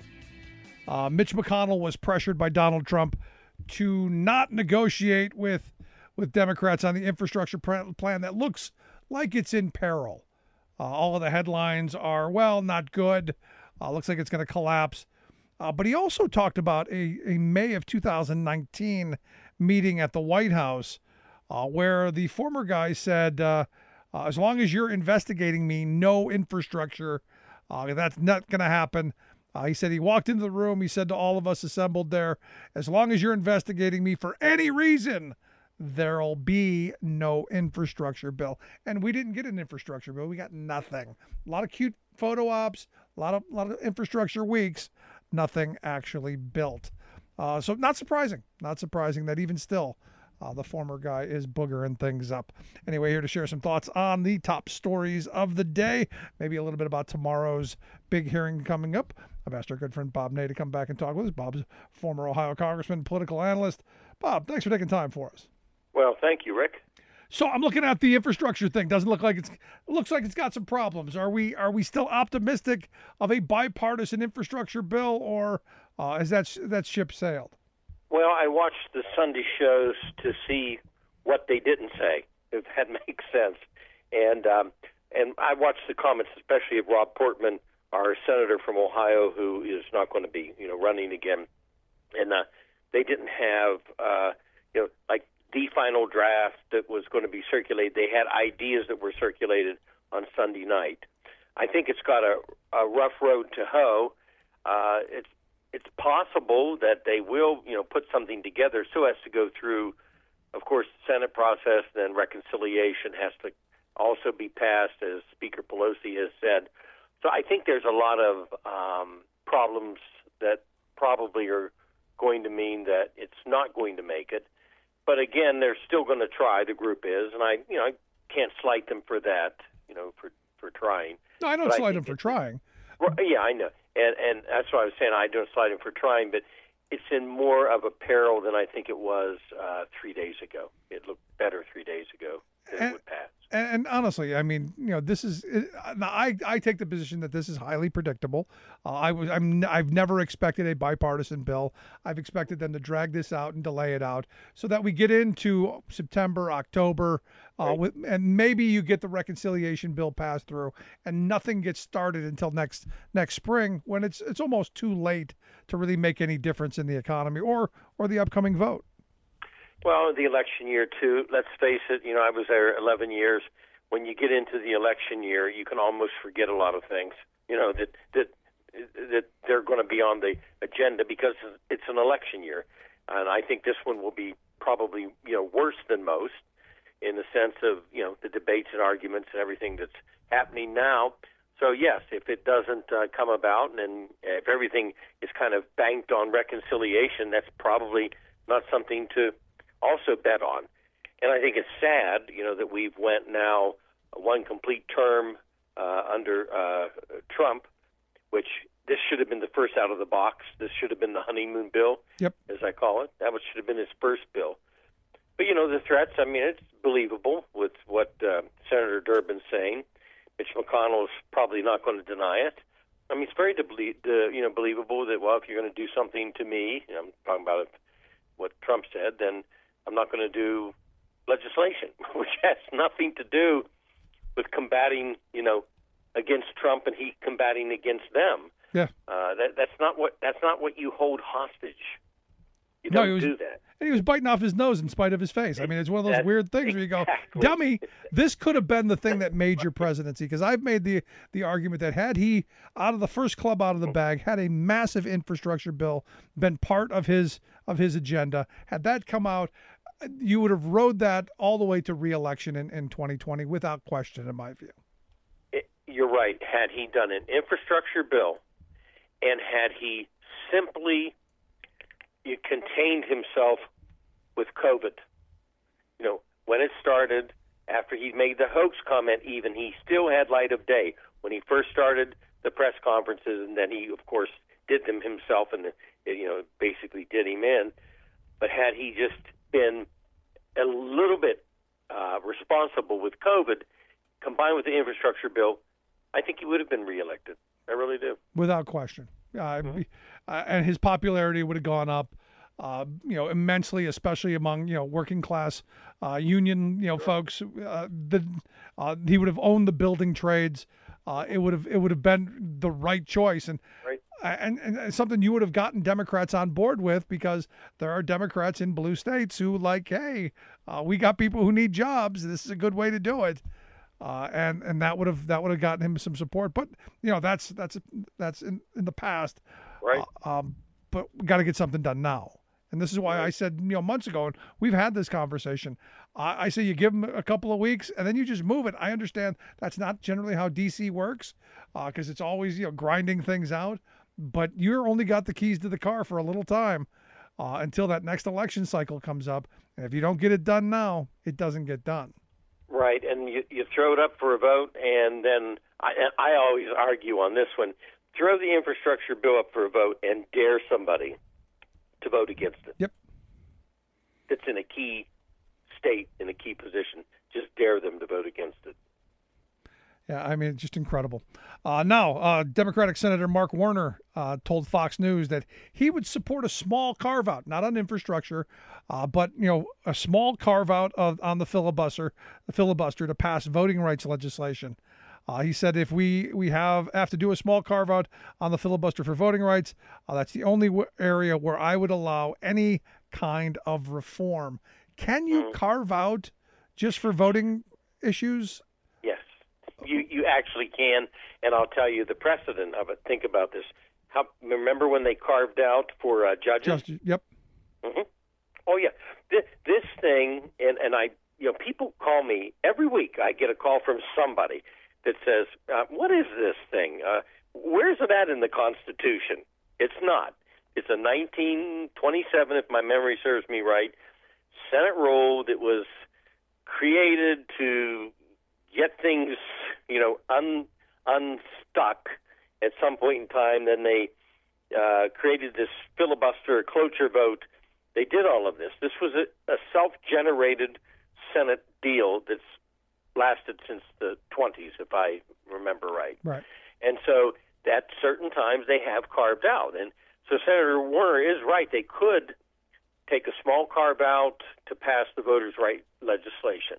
Speaker 3: uh, Mitch McConnell was pressured by Donald Trump to not negotiate with with Democrats on the infrastructure plan that looks like it's in peril. Uh, all of the headlines are, well, not good. Uh, looks like it's going to collapse. Uh, but he also talked about a, a May of two thousand nineteen meeting at the White House uh, where the former guy said, uh, Uh, as long as you're investigating me, no infrastructure. Uh, that's not going to happen. Uh, he said he walked into the room. He said to all of us assembled there, as long as you're investigating me for any reason, there'll be no infrastructure bill. And we didn't get an infrastructure bill. We got nothing. A lot of cute photo ops, a lot of, a lot of infrastructure weeks, nothing actually built. Uh, so not surprising. Not surprising that even still, Uh, the former guy is boogering things up. Anyway, here to share some thoughts on the top stories of the day, maybe a little bit about tomorrow's big hearing coming up. I've asked our good friend Bob Ney to come back and talk with us. Bob's former Ohio congressman, political analyst. Bob, thanks for taking time for us.
Speaker 5: Well, thank you, Rick.
Speaker 3: So I'm looking at the infrastructure thing. Doesn't look like it's it looks like it's got some problems. Are we are we still optimistic of a bipartisan infrastructure bill, or uh, has that that ship sailed?
Speaker 5: Well, I watched the Sunday shows to see what they didn't say, if that makes sense. And um, and I watched the comments, especially of Rob Portman, our senator from Ohio, who is not going to be, you know, running again. And uh, they didn't have, uh, you know, like the final draft that was going to be circulated. They had ideas that were circulated on Sunday night. I think it's got a, a rough road to hoe. Uh, it's It's possible that they will, you know, put something together so as to go through, of course, the Senate process, then reconciliation has to also be passed, as Speaker Pelosi has said. So I think there's a lot of um, problems that probably are going to mean that it's not going to make it. But again, they're still going to try, the group is, and I, you know, I can't slight them for that, you know, for, for trying.
Speaker 3: No, I don't
Speaker 5: but
Speaker 3: slight
Speaker 5: I
Speaker 3: them for trying.
Speaker 5: Yeah, I know. And and that's what I was saying. I don't slide him for trying, but it's in more of a peril than I think it was uh, three days ago. It looked better three days ago than
Speaker 3: and,
Speaker 5: it would pass.
Speaker 3: And, and honestly, I mean, you know, this is. I I take the position that this is highly predictable. Uh, I was. I'm. I've never expected a bipartisan bill. I've expected them to drag this out and delay it out so that we get into September, October, uh, right. with, and maybe you get the reconciliation bill passed through, and nothing gets started until next next spring, when it's it's almost too late to really make any difference in the economy or or the upcoming vote.
Speaker 5: Well, the election year, too, let's face it, you know, I was there eleven years. When you get into the election year, you can almost forget a lot of things, you know, that that that they're going to be on the agenda because it's an election year. And I think this one will be probably, you know, worse than most in the sense of, you know, the debates and arguments and everything that's happening now. So, yes, if it doesn't uh, come about and if everything is kind of banked on reconciliation, that's probably not something to also bet on. And I think it's sad, you know, that we've went now one complete term uh, under uh, Trump, which this should have been the first out of the box. This should have been the honeymoon bill,
Speaker 3: yep.
Speaker 5: as I call it. That should have been his first bill. But, you know, the threats, I mean, it's believable with what uh, Senator Durbin's saying. Mitch McConnell is probably not going to deny it. I mean, it's very, de- de- you know, believable that, well, if you're going to do something to me, and I'm talking about it, what Trump said, then I'm not going to do legislation, which has nothing to do with combating, you know, against Trump and he combating against them.
Speaker 3: Yeah,
Speaker 5: uh, that, that's not what that's not what you hold hostage. You
Speaker 3: no,
Speaker 5: don't
Speaker 3: he was,
Speaker 5: do that.
Speaker 3: And he was biting off his nose in spite of his face. I mean, it's one of those
Speaker 5: That's
Speaker 3: weird things where you go,
Speaker 5: exactly.
Speaker 3: dummy, this could have been the thing that made your presidency. Because I've made the the argument that had he, out of the first club out of the bag, had a massive infrastructure bill been part of his of his agenda, had that come out, you would have rode that all the way to re-election in, in twenty twenty without question, in my view.
Speaker 5: It, you're right. Had he done an infrastructure bill and had he simply you contained himself with COVID. You know, when it started, after he made the hoax comment even, he still had light of day. When he first started the press conferences, and then he, of course, did them himself and, you know, basically did him in. But had he just been a little bit uh, responsible with COVID, combined with the infrastructure bill, I think he would have been reelected. I really do.
Speaker 3: Without question. Uh, mm-hmm. uh, and his popularity would have gone up, uh, you know, immensely, especially among, you know, working class uh, union, you know, folks. Uh, the uh, he would have owned the building trades. Uh, it would have it would have been the right choice, and,
Speaker 5: right.
Speaker 3: and and something you would have gotten Democrats on board with, because there are Democrats in blue states who like, hey, uh, we got people who need jobs. This is a good way to do it. Uh, and and that would have that would have gotten him some support, but you know that's that's that's in, in the past,
Speaker 5: right?
Speaker 3: Uh, um, but we got to get something done now, and this is why right. I said you know months ago, and we've had this conversation. I, I say you give him a couple of weeks, and then you just move it. I understand that's not generally how D C works, because uh, it's always you know grinding things out. But you're only got the keys to the car for a little time uh, until that next election cycle comes up, and if you don't get it done now, it doesn't get done.
Speaker 5: Right, and you, you throw it up for a vote, and then I, I always argue on this one, throw the infrastructure bill up for a vote and dare somebody to vote against it.
Speaker 3: Yep.
Speaker 5: That's in a key state, in a key position. Just dare them to vote against it.
Speaker 3: Yeah, I mean, it's just incredible. Uh, now, uh, Democratic Senator Mark Warner uh, told Fox News that he would support a small carve-out, not on infrastructure, uh, but you know, a small carve-out of on the filibuster, the filibuster to pass voting rights legislation. Uh, he said if we we have have to do a small carve-out on the filibuster for voting rights, uh, that's the only w- area where I would allow any kind of reform. Can you mm. carve out just for voting issues?
Speaker 5: Yes. You you actually can, and I'll tell you the precedent of it. Think about this. How, remember when they carved out for uh, judges?
Speaker 3: Just, yep.
Speaker 5: Mm-hmm. Oh yeah, this, this thing, and and I, you know, people call me every week. I get a call from somebody that says, uh, "What is this thing? Uh, where's it at in the Constitution?" It's not. It's a nineteen twenty-seven, if my memory serves me right, Senate rule that was created to get things, you know, un, unstuck at some point in time. Then they uh, created this filibuster cloture vote. They did all of this. This was a, a self-generated Senate deal that's lasted since the twenties, if I remember right.
Speaker 3: Right.
Speaker 5: And so at certain times they have carved out. And so Senator Warner is right. They could take a small carve-out to pass the voters' right legislation.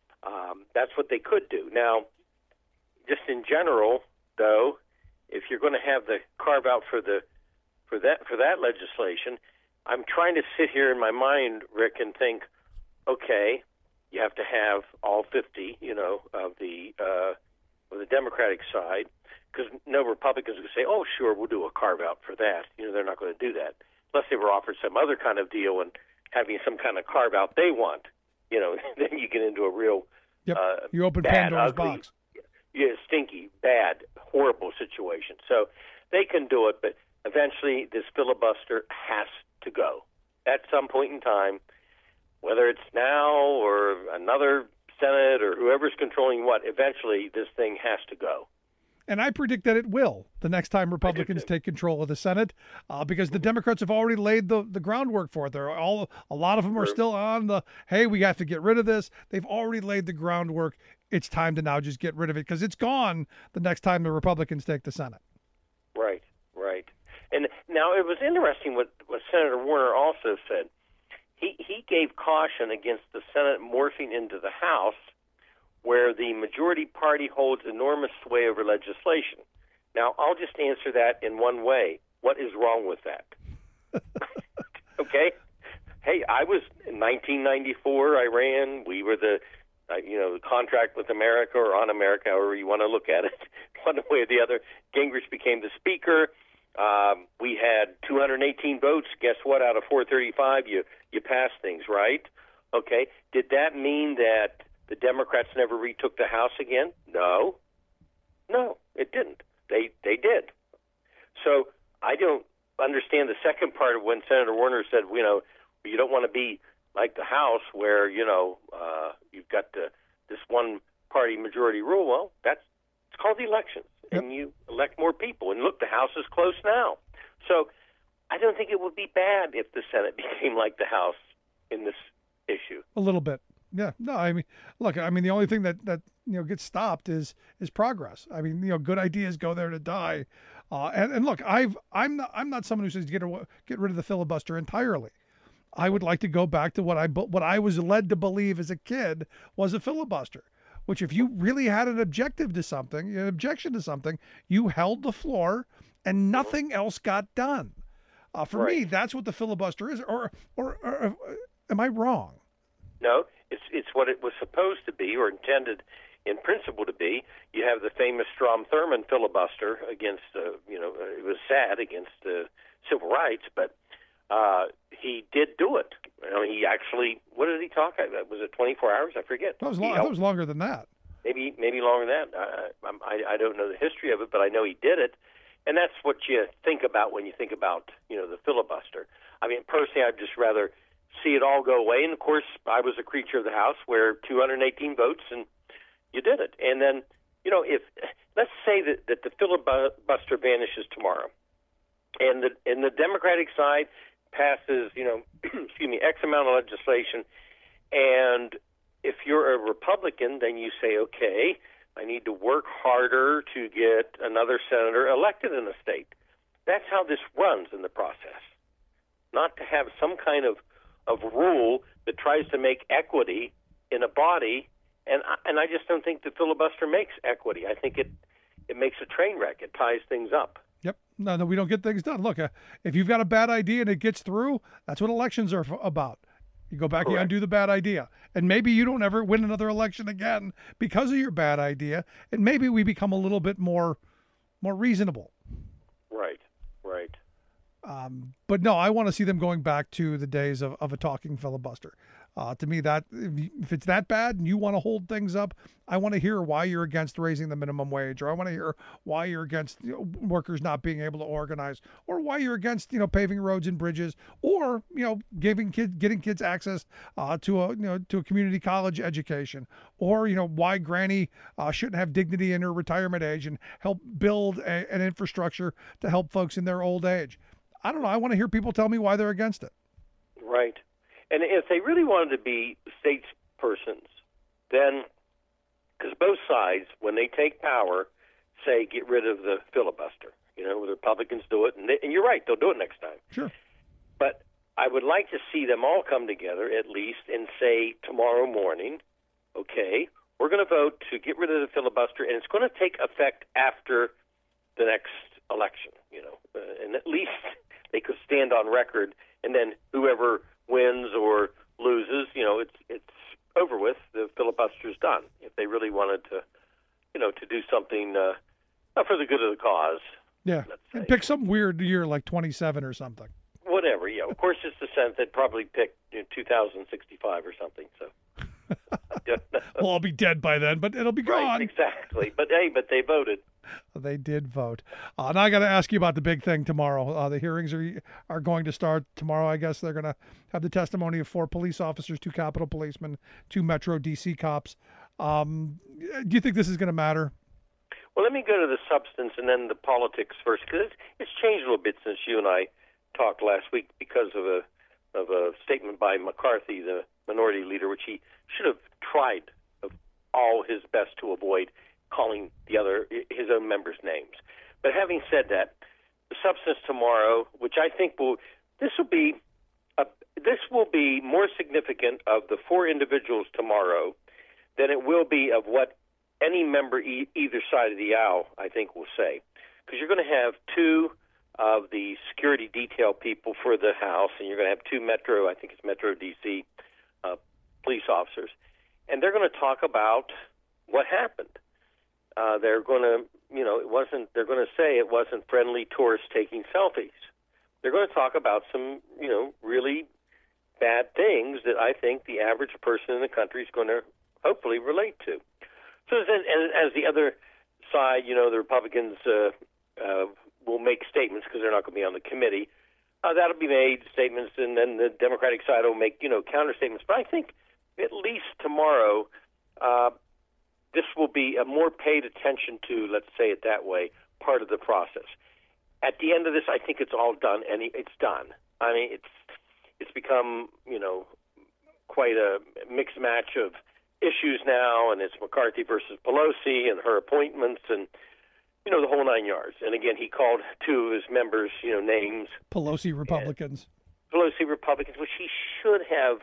Speaker 5: Um, that's what they could do. Now, just in general, though, if you're going to have the carve out for the for that for that legislation, I'm trying to sit here in my mind, Rick, and think, okay, you have to have all fifty, you know, of the uh, of the Democratic side, because no Republicans would say, oh, sure, we'll do a carve out for that. You know, they're not going to do that unless they were offered some other kind of deal and having some kind of carve out they want. You know, then you get into a real
Speaker 3: Yep.
Speaker 5: Uh,
Speaker 3: you open
Speaker 5: bad,
Speaker 3: Pandora's
Speaker 5: ugly,
Speaker 3: box.
Speaker 5: yeah, stinky, bad, horrible situation. So they can do it, but eventually this filibuster has to go at some point in time, whether it's now or another Senate or whoever's controlling what. Eventually this thing has to go.
Speaker 3: And I predict that it will the next time Republicans take control of the Senate, uh, because the Democrats have already laid the, the groundwork for it. They're all a lot of them are still on the, hey, we have to get rid of this. They've already laid the groundwork. It's time to now just get rid of it because it's gone the next time the Republicans take the Senate.
Speaker 5: Right, right. And now it was interesting what, what Senator Warner also said. He he gave caution against the Senate morphing into the House, where the majority party holds enormous sway over legislation. Now, I'll just answer that in one way. What is wrong with that? Okay? Hey, I was in nineteen ninety-four, I ran. We were the, uh, you know, the contract with America or on America, however you want to look at it, one way or the other. Gingrich became the speaker. Um, we had two hundred eighteen votes. Guess what? Out of four thirty-five, you, you passed things, right? Okay. Did that mean that the Democrats never retook the House again? No. No, it didn't. They they did. So I don't understand the second part of when Senator Warner said, you know, you don't want to be like the House where, you know, uh, you've got the, this one-party majority rule. Well, that's it's called the elections,
Speaker 3: yep.
Speaker 5: and you elect more people. And look, the House is close now. So I don't think it would be bad if the Senate became like the House in this issue.
Speaker 3: A little bit. Yeah, no, I mean, look, I mean, the only thing that, that you know gets stopped is is progress. I mean, you know, good ideas go there to die, uh, and and look, I've I'm not I'm not someone who says get get rid of the filibuster entirely. I would like to go back to what I what I was led to believe as a kid was a filibuster, which if you really had an objective to something, an objection to something, you held the floor and nothing else got done. Uh, for
Speaker 5: right.
Speaker 3: me, that's what the filibuster is. Or, or, or, or am I wrong?
Speaker 5: No, it's it's what it was supposed to be or intended in principle to be. You have the famous Strom Thurmond filibuster against, uh, you know, uh, it was sad against uh, civil rights, but uh, he did do it. You know, he actually, what did he talk about? Was it twenty-four hours? I forget.
Speaker 3: That was long, I thought it was longer than that.
Speaker 5: Maybe maybe longer than that. Uh, I, I don't know the history of it, but I know he did it. And that's what you think about when you think about, you know, the filibuster. I mean, personally, I'd just rather see it all go away. And, of course, I was a creature of the House where two hundred eighteen votes and you did it. And then, you know, if let's say that, that the filibuster vanishes tomorrow and the, and the Democratic side passes, you know, excuse me, X amount of legislation. And if you're a Republican, then you say, okay, I need to work harder to get another senator elected in the state. That's how this runs in the process. Not to have some kind of, of rule that tries to make equity in a body, and and I just don't think the filibuster makes equity. I think it it makes a train wreck. It ties things up.
Speaker 3: Yep. No, no, we don't get things done. Look, uh, if you've got a bad idea and it gets through, that's what elections are f- about. You go back, Correct. You undo the bad idea. And maybe you don't ever win another election again because of your bad idea. And maybe we become a little bit more more reasonable.
Speaker 5: Right, right.
Speaker 3: Um, but no, I want to see them going back to the days of, of a talking filibuster. Uh, to me, that if it's that bad and you want to hold things up, I want to hear why you're against raising the minimum wage, or I want to hear why you're against you know, workers not being able to organize, or why you're against you know paving roads and bridges, or you know giving kids getting kids access uh, to a you know to a community college education, or you know why Granny uh, shouldn't have dignity in her retirement age and help build a, an infrastructure to help folks in their old age. I don't know. I want to hear people tell me why they're against it.
Speaker 5: Right. And if they really wanted to be statespersons, then, because both sides, when they take power, say get rid of the filibuster. You know, the Republicans do it, and, they, and you're right, they'll do it next time.
Speaker 3: Sure.
Speaker 5: But I would like to see them all come together at least and say tomorrow morning, okay, we're going to vote to get rid of the filibuster, and it's going to take effect after the next election. You know, uh, and at least they could stand on record, and then whoever wins or loses, you know, it's it's over with. The filibuster's done. If they really wanted to, you know, to do something uh, for the good of the cause.
Speaker 3: Yeah, and pick some weird year like twenty-seven or something.
Speaker 5: Whatever, yeah. Of course, it's the Senate. They'd probably pick you know, two thousand sixty-five or something. So.
Speaker 3: we'll all be dead by then, but it'll be gone.
Speaker 5: Right, exactly. But hey, but they voted.
Speaker 3: They did vote. Uh, now I got to ask you about the big thing tomorrow. Uh, the hearings are are going to start tomorrow. I guess they're going to have the testimony of four police officers, two Capitol policemen, two Metro D C cops. Um, do you think this is going to matter?
Speaker 5: Well, let me go to the substance and then the politics first, because it's, it's changed a little bit since you and I talked last week because of a of a statement by McCarthy, the minority leader, which he should have tried of all his best to avoid calling the other his own members' names. But having said that, the substance tomorrow, which I think will this will be a, this will be more significant of the four individuals tomorrow than it will be of what any member e- either side of the aisle, I think, will say, because you're going to have two of the security detail people for the House, and you're going to have two Metro, I think it's Metro D C uh, police officers, and they're going to talk about what happened. Uh, they're going to, you know, it wasn't. They're going to say it wasn't friendly tourists taking selfies. They're going to talk about some, you know, really bad things that I think the average person in the country is going to hopefully relate to. So as, as the other side, you know, the Republicans uh, uh, will make statements because they're not going to be on the committee. Uh, that'll be made statements, and then the Democratic side will make, you know, counter statements. But I think at least tomorrow, uh, this will be a more paid attention to, let's say it that way, part of the process. At the end of this, I think it's all done, and it's done. I mean, it's it's become, you know, quite a mixed match of issues now, and it's McCarthy versus Pelosi and her appointments and, you know, the whole nine yards. And again, he called two of his members, you know, names.
Speaker 3: Pelosi Republicans.
Speaker 5: Pelosi Republicans, which he should have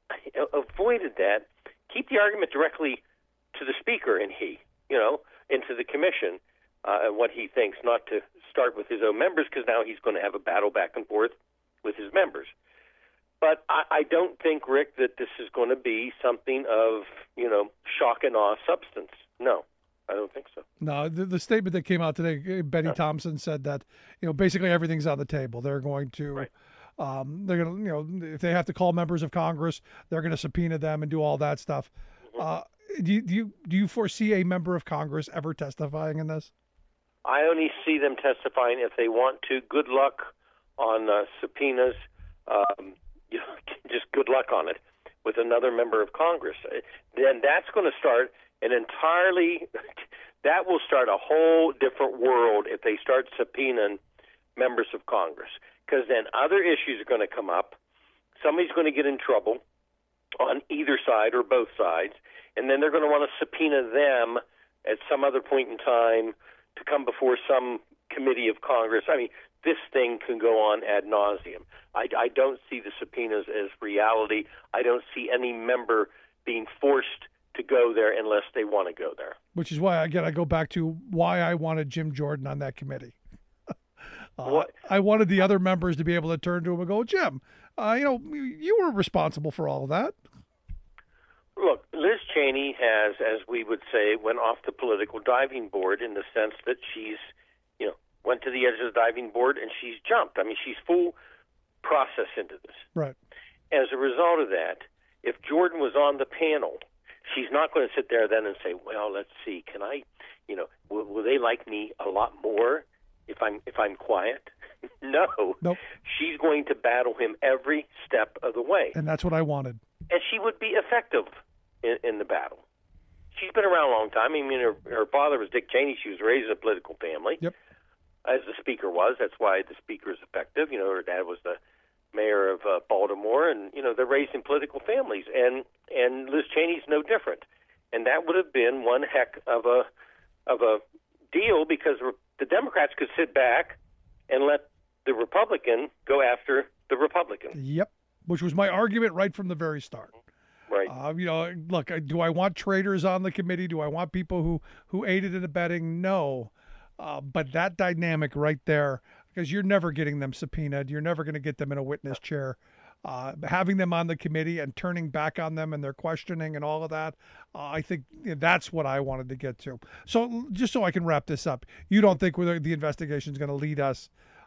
Speaker 5: avoided that. Keep the argument directly to the speaker and he, you know, into the commission, uh, and what he thinks, not to start with his own members, because now he's going to have a battle back and forth with his members. But I, I don't think, Rick, that this is going to be something of, you know, shock and awe substance. No, I don't think so.
Speaker 3: No, the, the statement that came out today, Betty no. Thompson said that, you know, basically everything's on the table. They're going to,
Speaker 5: right.
Speaker 3: um, they're going to, you know, if they have to call members of Congress, they're going to subpoena them and do all that stuff. Mm-hmm. Uh, do you, do you do you foresee a member of Congress ever testifying in this?
Speaker 5: I only see them testifying if they want to. Good luck on uh, subpoenas. Um, you know, just good luck on it with another member of Congress. Then that's going to start an entirely, that will start a whole different world if they start subpoenaing members of Congress. Because then other issues are going to come up. Somebody's going to get in trouble on either side or both sides. And then they're going to want to subpoena them at some other point in time to come before some committee of Congress. I mean, this thing can go on ad nauseum. I, I don't see the subpoenas as reality. I don't see any member being forced to go there unless they want to go there. Which
Speaker 3: is why, again, I go back to why I wanted Jim Jordan on that committee. uh, I wanted the other members to be able to turn to him and go, Jim, uh, you know, you were responsible for all of that.
Speaker 5: Look, Liz Cheney has, as we would say, went off the political diving board in the sense that she's, you know, went to the edge of the diving board and she's jumped. I mean, she's full process into this.
Speaker 3: Right.
Speaker 5: As a result of that, if Jordan was on the panel, she's not going to sit there then and say, well, let's see, can I, you know, will, will they like me a lot more if I'm if I'm quiet? No.
Speaker 3: Nope.
Speaker 5: She's going to battle him every step of the way.
Speaker 3: And that's what I wanted.
Speaker 5: And she would be effective in, in the battle. She's been around a long time. I mean, her, her father was Dick Cheney. She was raised in a political family.
Speaker 3: Yep.
Speaker 5: As the speaker was. That's why the speaker is effective. You know, her dad was the mayor of uh, Baltimore, and, you know, they're raised in political families. And, and Liz Cheney's no different. And that would have been one heck of a of a deal, because the Democrats could sit back and let the Republican go after the Republican.
Speaker 3: Yep, which was my argument right from the very start.
Speaker 5: Right.
Speaker 3: Uh, you know, look, do I want traitors on the committee? Do I want people who, who aided and abetting? No. Uh, but that dynamic right there, because you're never getting them subpoenaed. You're never going to get them in a witness chair. Uh, having them on the committee and turning back on them and their questioning and all of that, uh, I think that's what I wanted to get to. So just so I can wrap this up, you don't think whether the investigation is going to lead us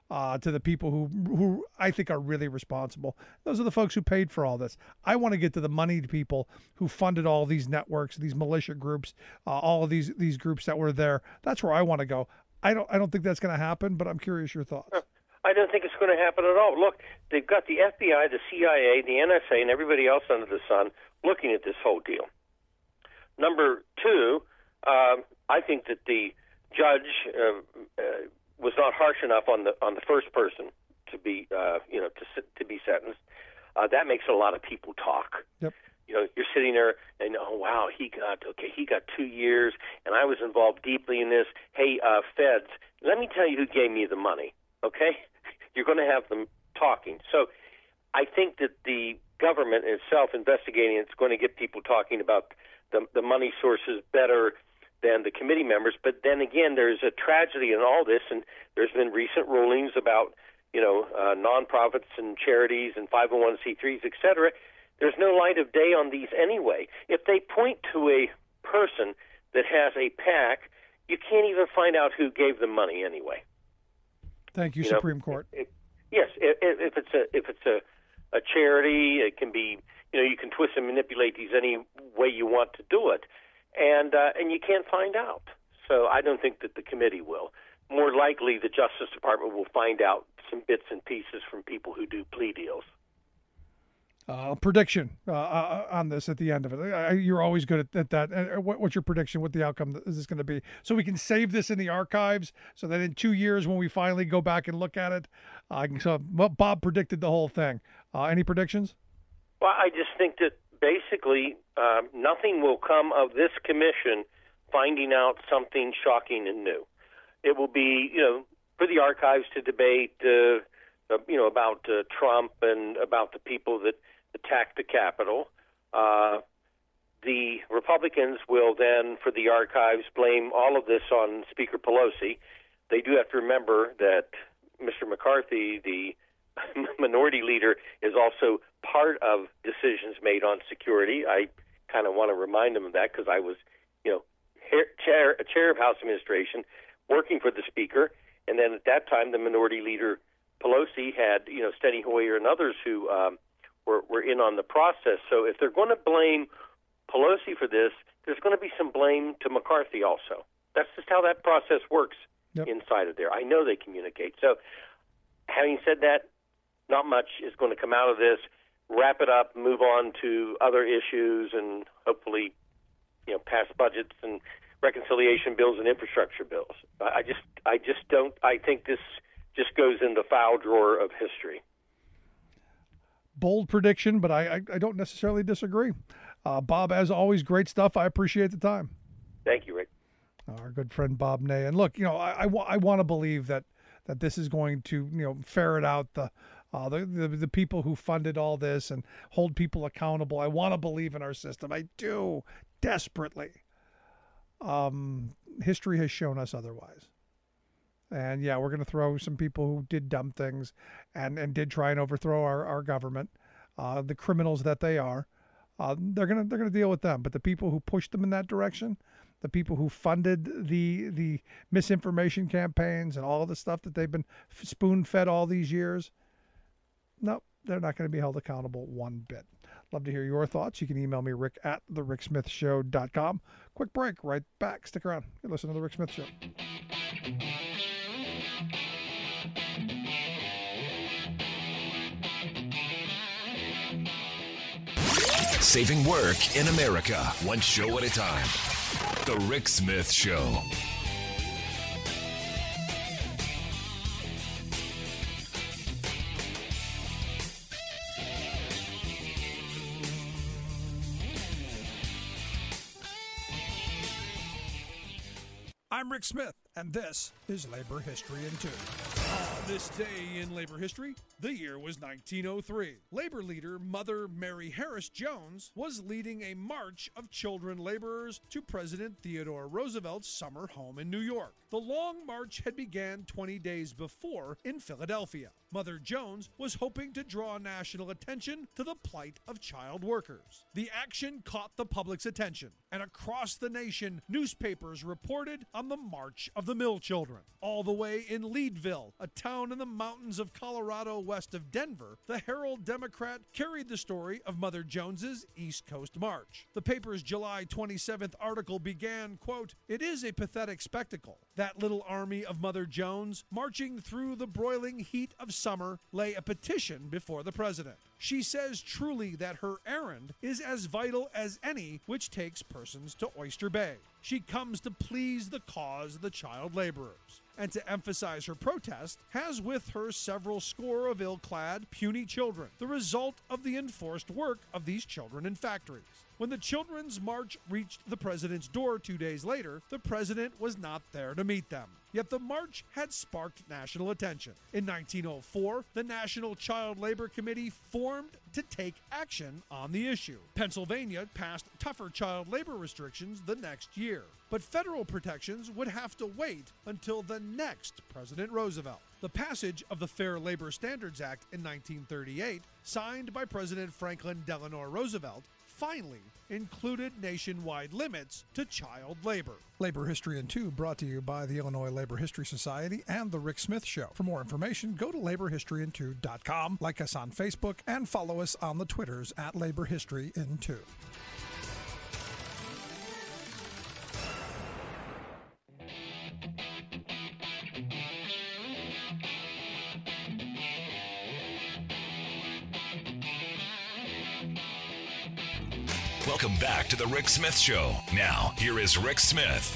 Speaker 3: uh, to the people who who I think are really responsible. Those are the folks who paid for all this. I want to get to the moneyed people who funded all these networks, these militia groups, uh, all of these these groups that were there. That's where I want to go. I don't I don't think that's going to happen, but I'm curious your thoughts.
Speaker 5: I don't think it's going to happen at all. Look, they've got the F B I, the C I A, the N S A, and everybody else under the sun looking at this whole deal. Number two, um, I think that the judge uh, uh, was not harsh enough on the on the first person to be, uh, you know, to to be sentenced. Uh, that makes a lot of people talk.
Speaker 3: Yep.
Speaker 5: You know, you're sitting there and, oh, wow, he got, okay, he got two years, and I was involved deeply in this. Hey, uh, feds, let me tell you who gave me the money, okay? You're going to have them talking. So I think that the government itself investigating it's going to get people talking about the, the money sources better than the committee members. But then again, there's a tragedy in all this, and there's been recent rulings about, you know, uh, nonprofits and charities and five oh one c threes, et cetera. There's no light of day on these anyway. If they point to a person that has a PAC, you can't even find out who gave them money anyway.
Speaker 3: Thank you,
Speaker 5: you
Speaker 3: Supreme
Speaker 5: know,
Speaker 3: Court.
Speaker 5: It, yes, if, if it's a if it's a, a charity, it can be, you know, you can twist and manipulate these any way you want to do it, and uh, and you can't find out. So I don't think that the committee will. More likely, the Justice Department will find out some bits and pieces from people who do plea deals.
Speaker 3: Uh, prediction uh, uh, on this at the end of it. Uh, you're always good at, at that. Uh, what, what's your prediction? What the outcome is this going to be? So we can save this in the archives so that in two years when we finally go back and look at it, uh, so well, Bob predicted the whole thing. Uh, any predictions?
Speaker 5: Well, I just think that basically uh, nothing will come of this commission finding out something shocking and new. It will be, you know, for the archives to debate, uh, uh, you know, about uh, Trump and about the people that attacked the Capitol. Uh, the Republicans will then, for the archives, blame all of this on Speaker Pelosi. They do have to remember that Mister McCarthy, the minority leader, is also part of decisions made on security. I kind of want to remind them of that because I was, you know, chair, chair of House Administration working for the Speaker, and then at that time the minority leader Pelosi had, you know, Steny Hoyer and others who um, were, were in on the process. So if they're going to blame Pelosi for this, there's going to be some blame to McCarthy also. That's just how that process works yep. inside of there. I know they communicate. So having said that, not much is going to come out of this. Wrap it up, move on to other issues, and hopefully, you know, pass budgets and reconciliation bills and infrastructure bills. I just, I just don't. I think this just goes in the file drawer of history.
Speaker 3: Bold prediction, but I, I, I don't necessarily disagree. Uh, Bob, as always, great stuff. I appreciate the time.
Speaker 5: Thank you, Rick.
Speaker 3: Our good friend Bob Ney. And look, you know, I, I, wa- I want to believe that that this is going to, you know, ferret out the, uh, the, the the people who funded all this and hold people accountable. I want to believe in our system. I do, desperately. Um, history has shown us otherwise. And yeah, we're going to throw some people who did dumb things and, and did try and overthrow our, our government, uh, the criminals that they are. Uh, they're gonna they're gonna deal with them. But the people who pushed them in that direction, the people who funded the the misinformation campaigns and all of the stuff that they've been spoon fed all these years, no, they're not going to be held accountable one bit. Love to hear your thoughts. You can email me, Rick at the rick smith show dot com. Quick break, right back. Stick around. You listen to the Rick Smith Show.
Speaker 2: Saving work in America, one show at a time. The Rick Smith Show.
Speaker 3: I'm Rick Smith, and this is Labor History in Two. On this day in labor history, the year was nineteen oh three. Labor leader Mother Mary Harris Jones was leading a march of children laborers to President Theodore Roosevelt's summer home in New York. The long march had began twenty days before in Philadelphia. Mother Jones was hoping to draw national attention to the plight of child workers. The action caught the public's attention, and across the nation, newspapers reported on the March of the Mill Children. All the way in Leadville, a town
Speaker 6: town in the mountains of Colorado west of Denver, the Herald Democrat carried the story of Mother Jones's East Coast March. The paper's July twenty-seventh article began, quote, "It is a pathetic spectacle. That little army of Mother Jones, marching through the broiling heat of summer, lay a petition before the president. She says truly that her errand is as vital as any which takes persons to Oyster Bay. She comes to please the cause of the child laborers, and to emphasize her protest, has with her several score of ill-clad, puny children, the result of the enforced work of these children in factories. When the Children's March reached the president's door two days later, the president was not there to meet them. Yet the march had sparked national attention. In nineteen oh four, the National Child Labor Committee formed to take action on the issue. Pennsylvania passed tougher child labor restrictions the next year, but federal protections would have to wait until the next President Roosevelt. The passage of the Fair Labor Standards Act in nineteen thirty-eight, signed by President Franklin Delano Roosevelt, finally included nationwide limits to child labor.
Speaker 3: Labor History in Two, brought to you by the Illinois Labor History Society and The Rick Smith Show. For more information, go to labor history in two dot com, like us on Facebook, and follow us on the Twitters at Labor History in Two.
Speaker 2: Welcome back to the Rick Smith Show. Now, here is Rick Smith.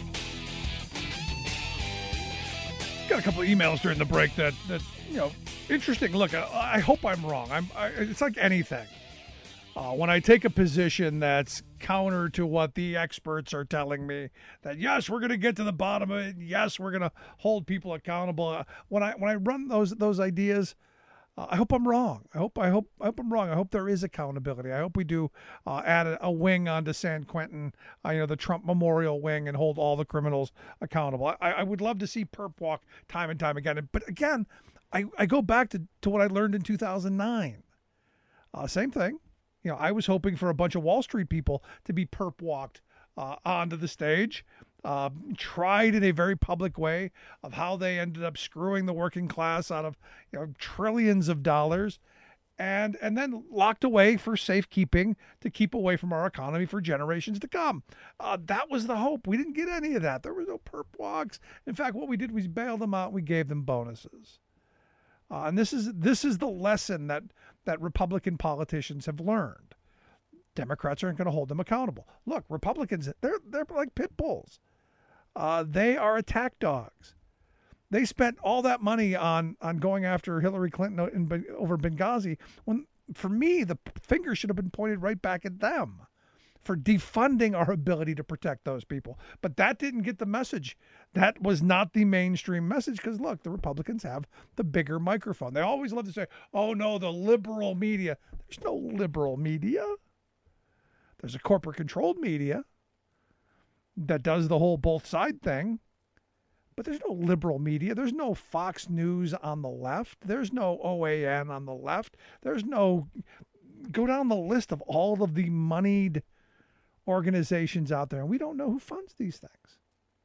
Speaker 3: Got a couple of emails during the break that, that you know, interesting. Look, I, I hope I'm wrong. I'm. I, it's like anything. Uh, when I take a position that's counter to what the experts are telling me, that yes, we're going to get to the bottom of it. Yes, we're going to hold people accountable. Uh, when I when I run those those ideas, Uh, I hope I'm wrong. I hope I hope I hope I'm wrong. I hope there is accountability. I hope we do uh, add a, a wing onto San Quentin, uh, you know, the Trump Memorial wing, and hold all the criminals accountable. I, I would love to see perp walk time and time again. But again, I, I go back to, to what I learned in two thousand nine. Uh, same thing. You know, I was hoping for a bunch of Wall Street people to be perp walked uh, onto the stage. Uh, tried in a very public way of how they ended up screwing the working class out of, you know, trillions of dollars, and and then locked away for safekeeping to keep away from our economy for generations to come. Uh, that was the hope. We didn't get any of that. There was no perp walks. In fact, what we did was bail them out. We gave them bonuses. Uh, and this is this is the lesson that that Republican politicians have learned. Democrats aren't going to hold them accountable. Look, Republicans, they're they're like pit bulls. Uh, they are attack dogs. They spent all that money on on going after Hillary Clinton in, over Benghazi, when, for me, the finger should have been pointed right back at them for defunding our ability to protect those people. But that didn't get the message. That was not the mainstream message, because, look, the Republicans have the bigger microphone. They always love to say, oh, no, the liberal media. There's no liberal media. There's a corporate-controlled media that does the whole both side thing, but there's no liberal media. There's no Fox News on the left. There's no O A N on the left. There's no, go down the list of all of the moneyed organizations out there, and we don't know who funds these things,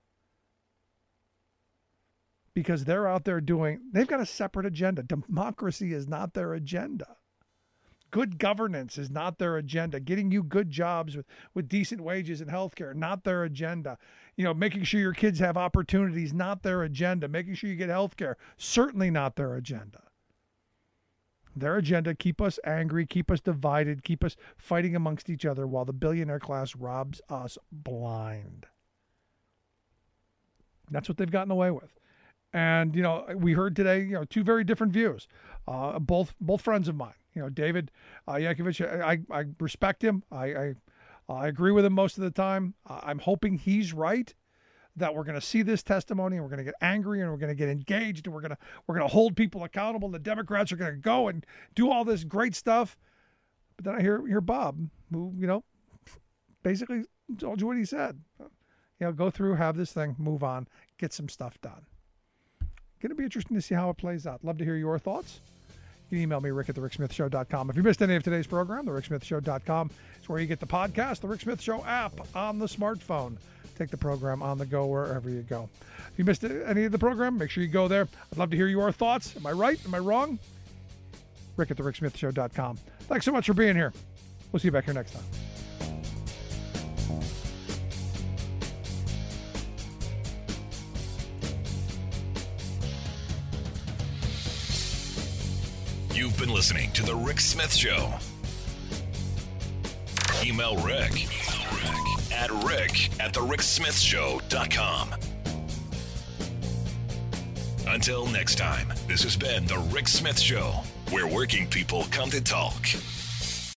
Speaker 3: because they're out there doing, they've got a separate agenda. Democracy is not their agenda. Good governance is not their agenda. Getting you good jobs with, with decent wages and health care, not their agenda. You know, making sure your kids have opportunities, not their agenda. Making sure you get health care, certainly not their agenda. Their agenda, keep us angry, keep us divided, keep us fighting amongst each other while the billionaire class robs us blind. That's what they've gotten away with. And, you know, we heard today, you know, two very different views, uh, both both friends of mine. You know, David uh, Yankovic, I, I respect him. I, I I agree with him most of the time. Uh, I'm hoping he's right, that we're going to see this testimony and we're going to get angry and we're going to get engaged and we're going to we're going to hold people accountable. And the Democrats are going to go and do all this great stuff. But then I hear hear Bob, who, you know, basically told you what he said. You know, go through, have this thing, move on, get some stuff done. Going to be interesting to see how it plays out. Love to hear your thoughts. You can email me, rick at the rick smith show dot com. If you missed any of today's program, the rick smith show dot com is where you get the podcast, the Rick Smith Show app on the smartphone. Take the program on the go wherever you go. If you missed any of the program, make sure you go there. I'd love to hear your thoughts. Am I right? Am I wrong? Rick at the rick smith show dot com. Thanks so much for being here. We'll see you back here next time.
Speaker 2: You've been listening to The Rick Smith Show. Email Rick, Rick at rick at the rick smith show dot com. Until next time, this has been The Rick Smith Show, where working people come to talk.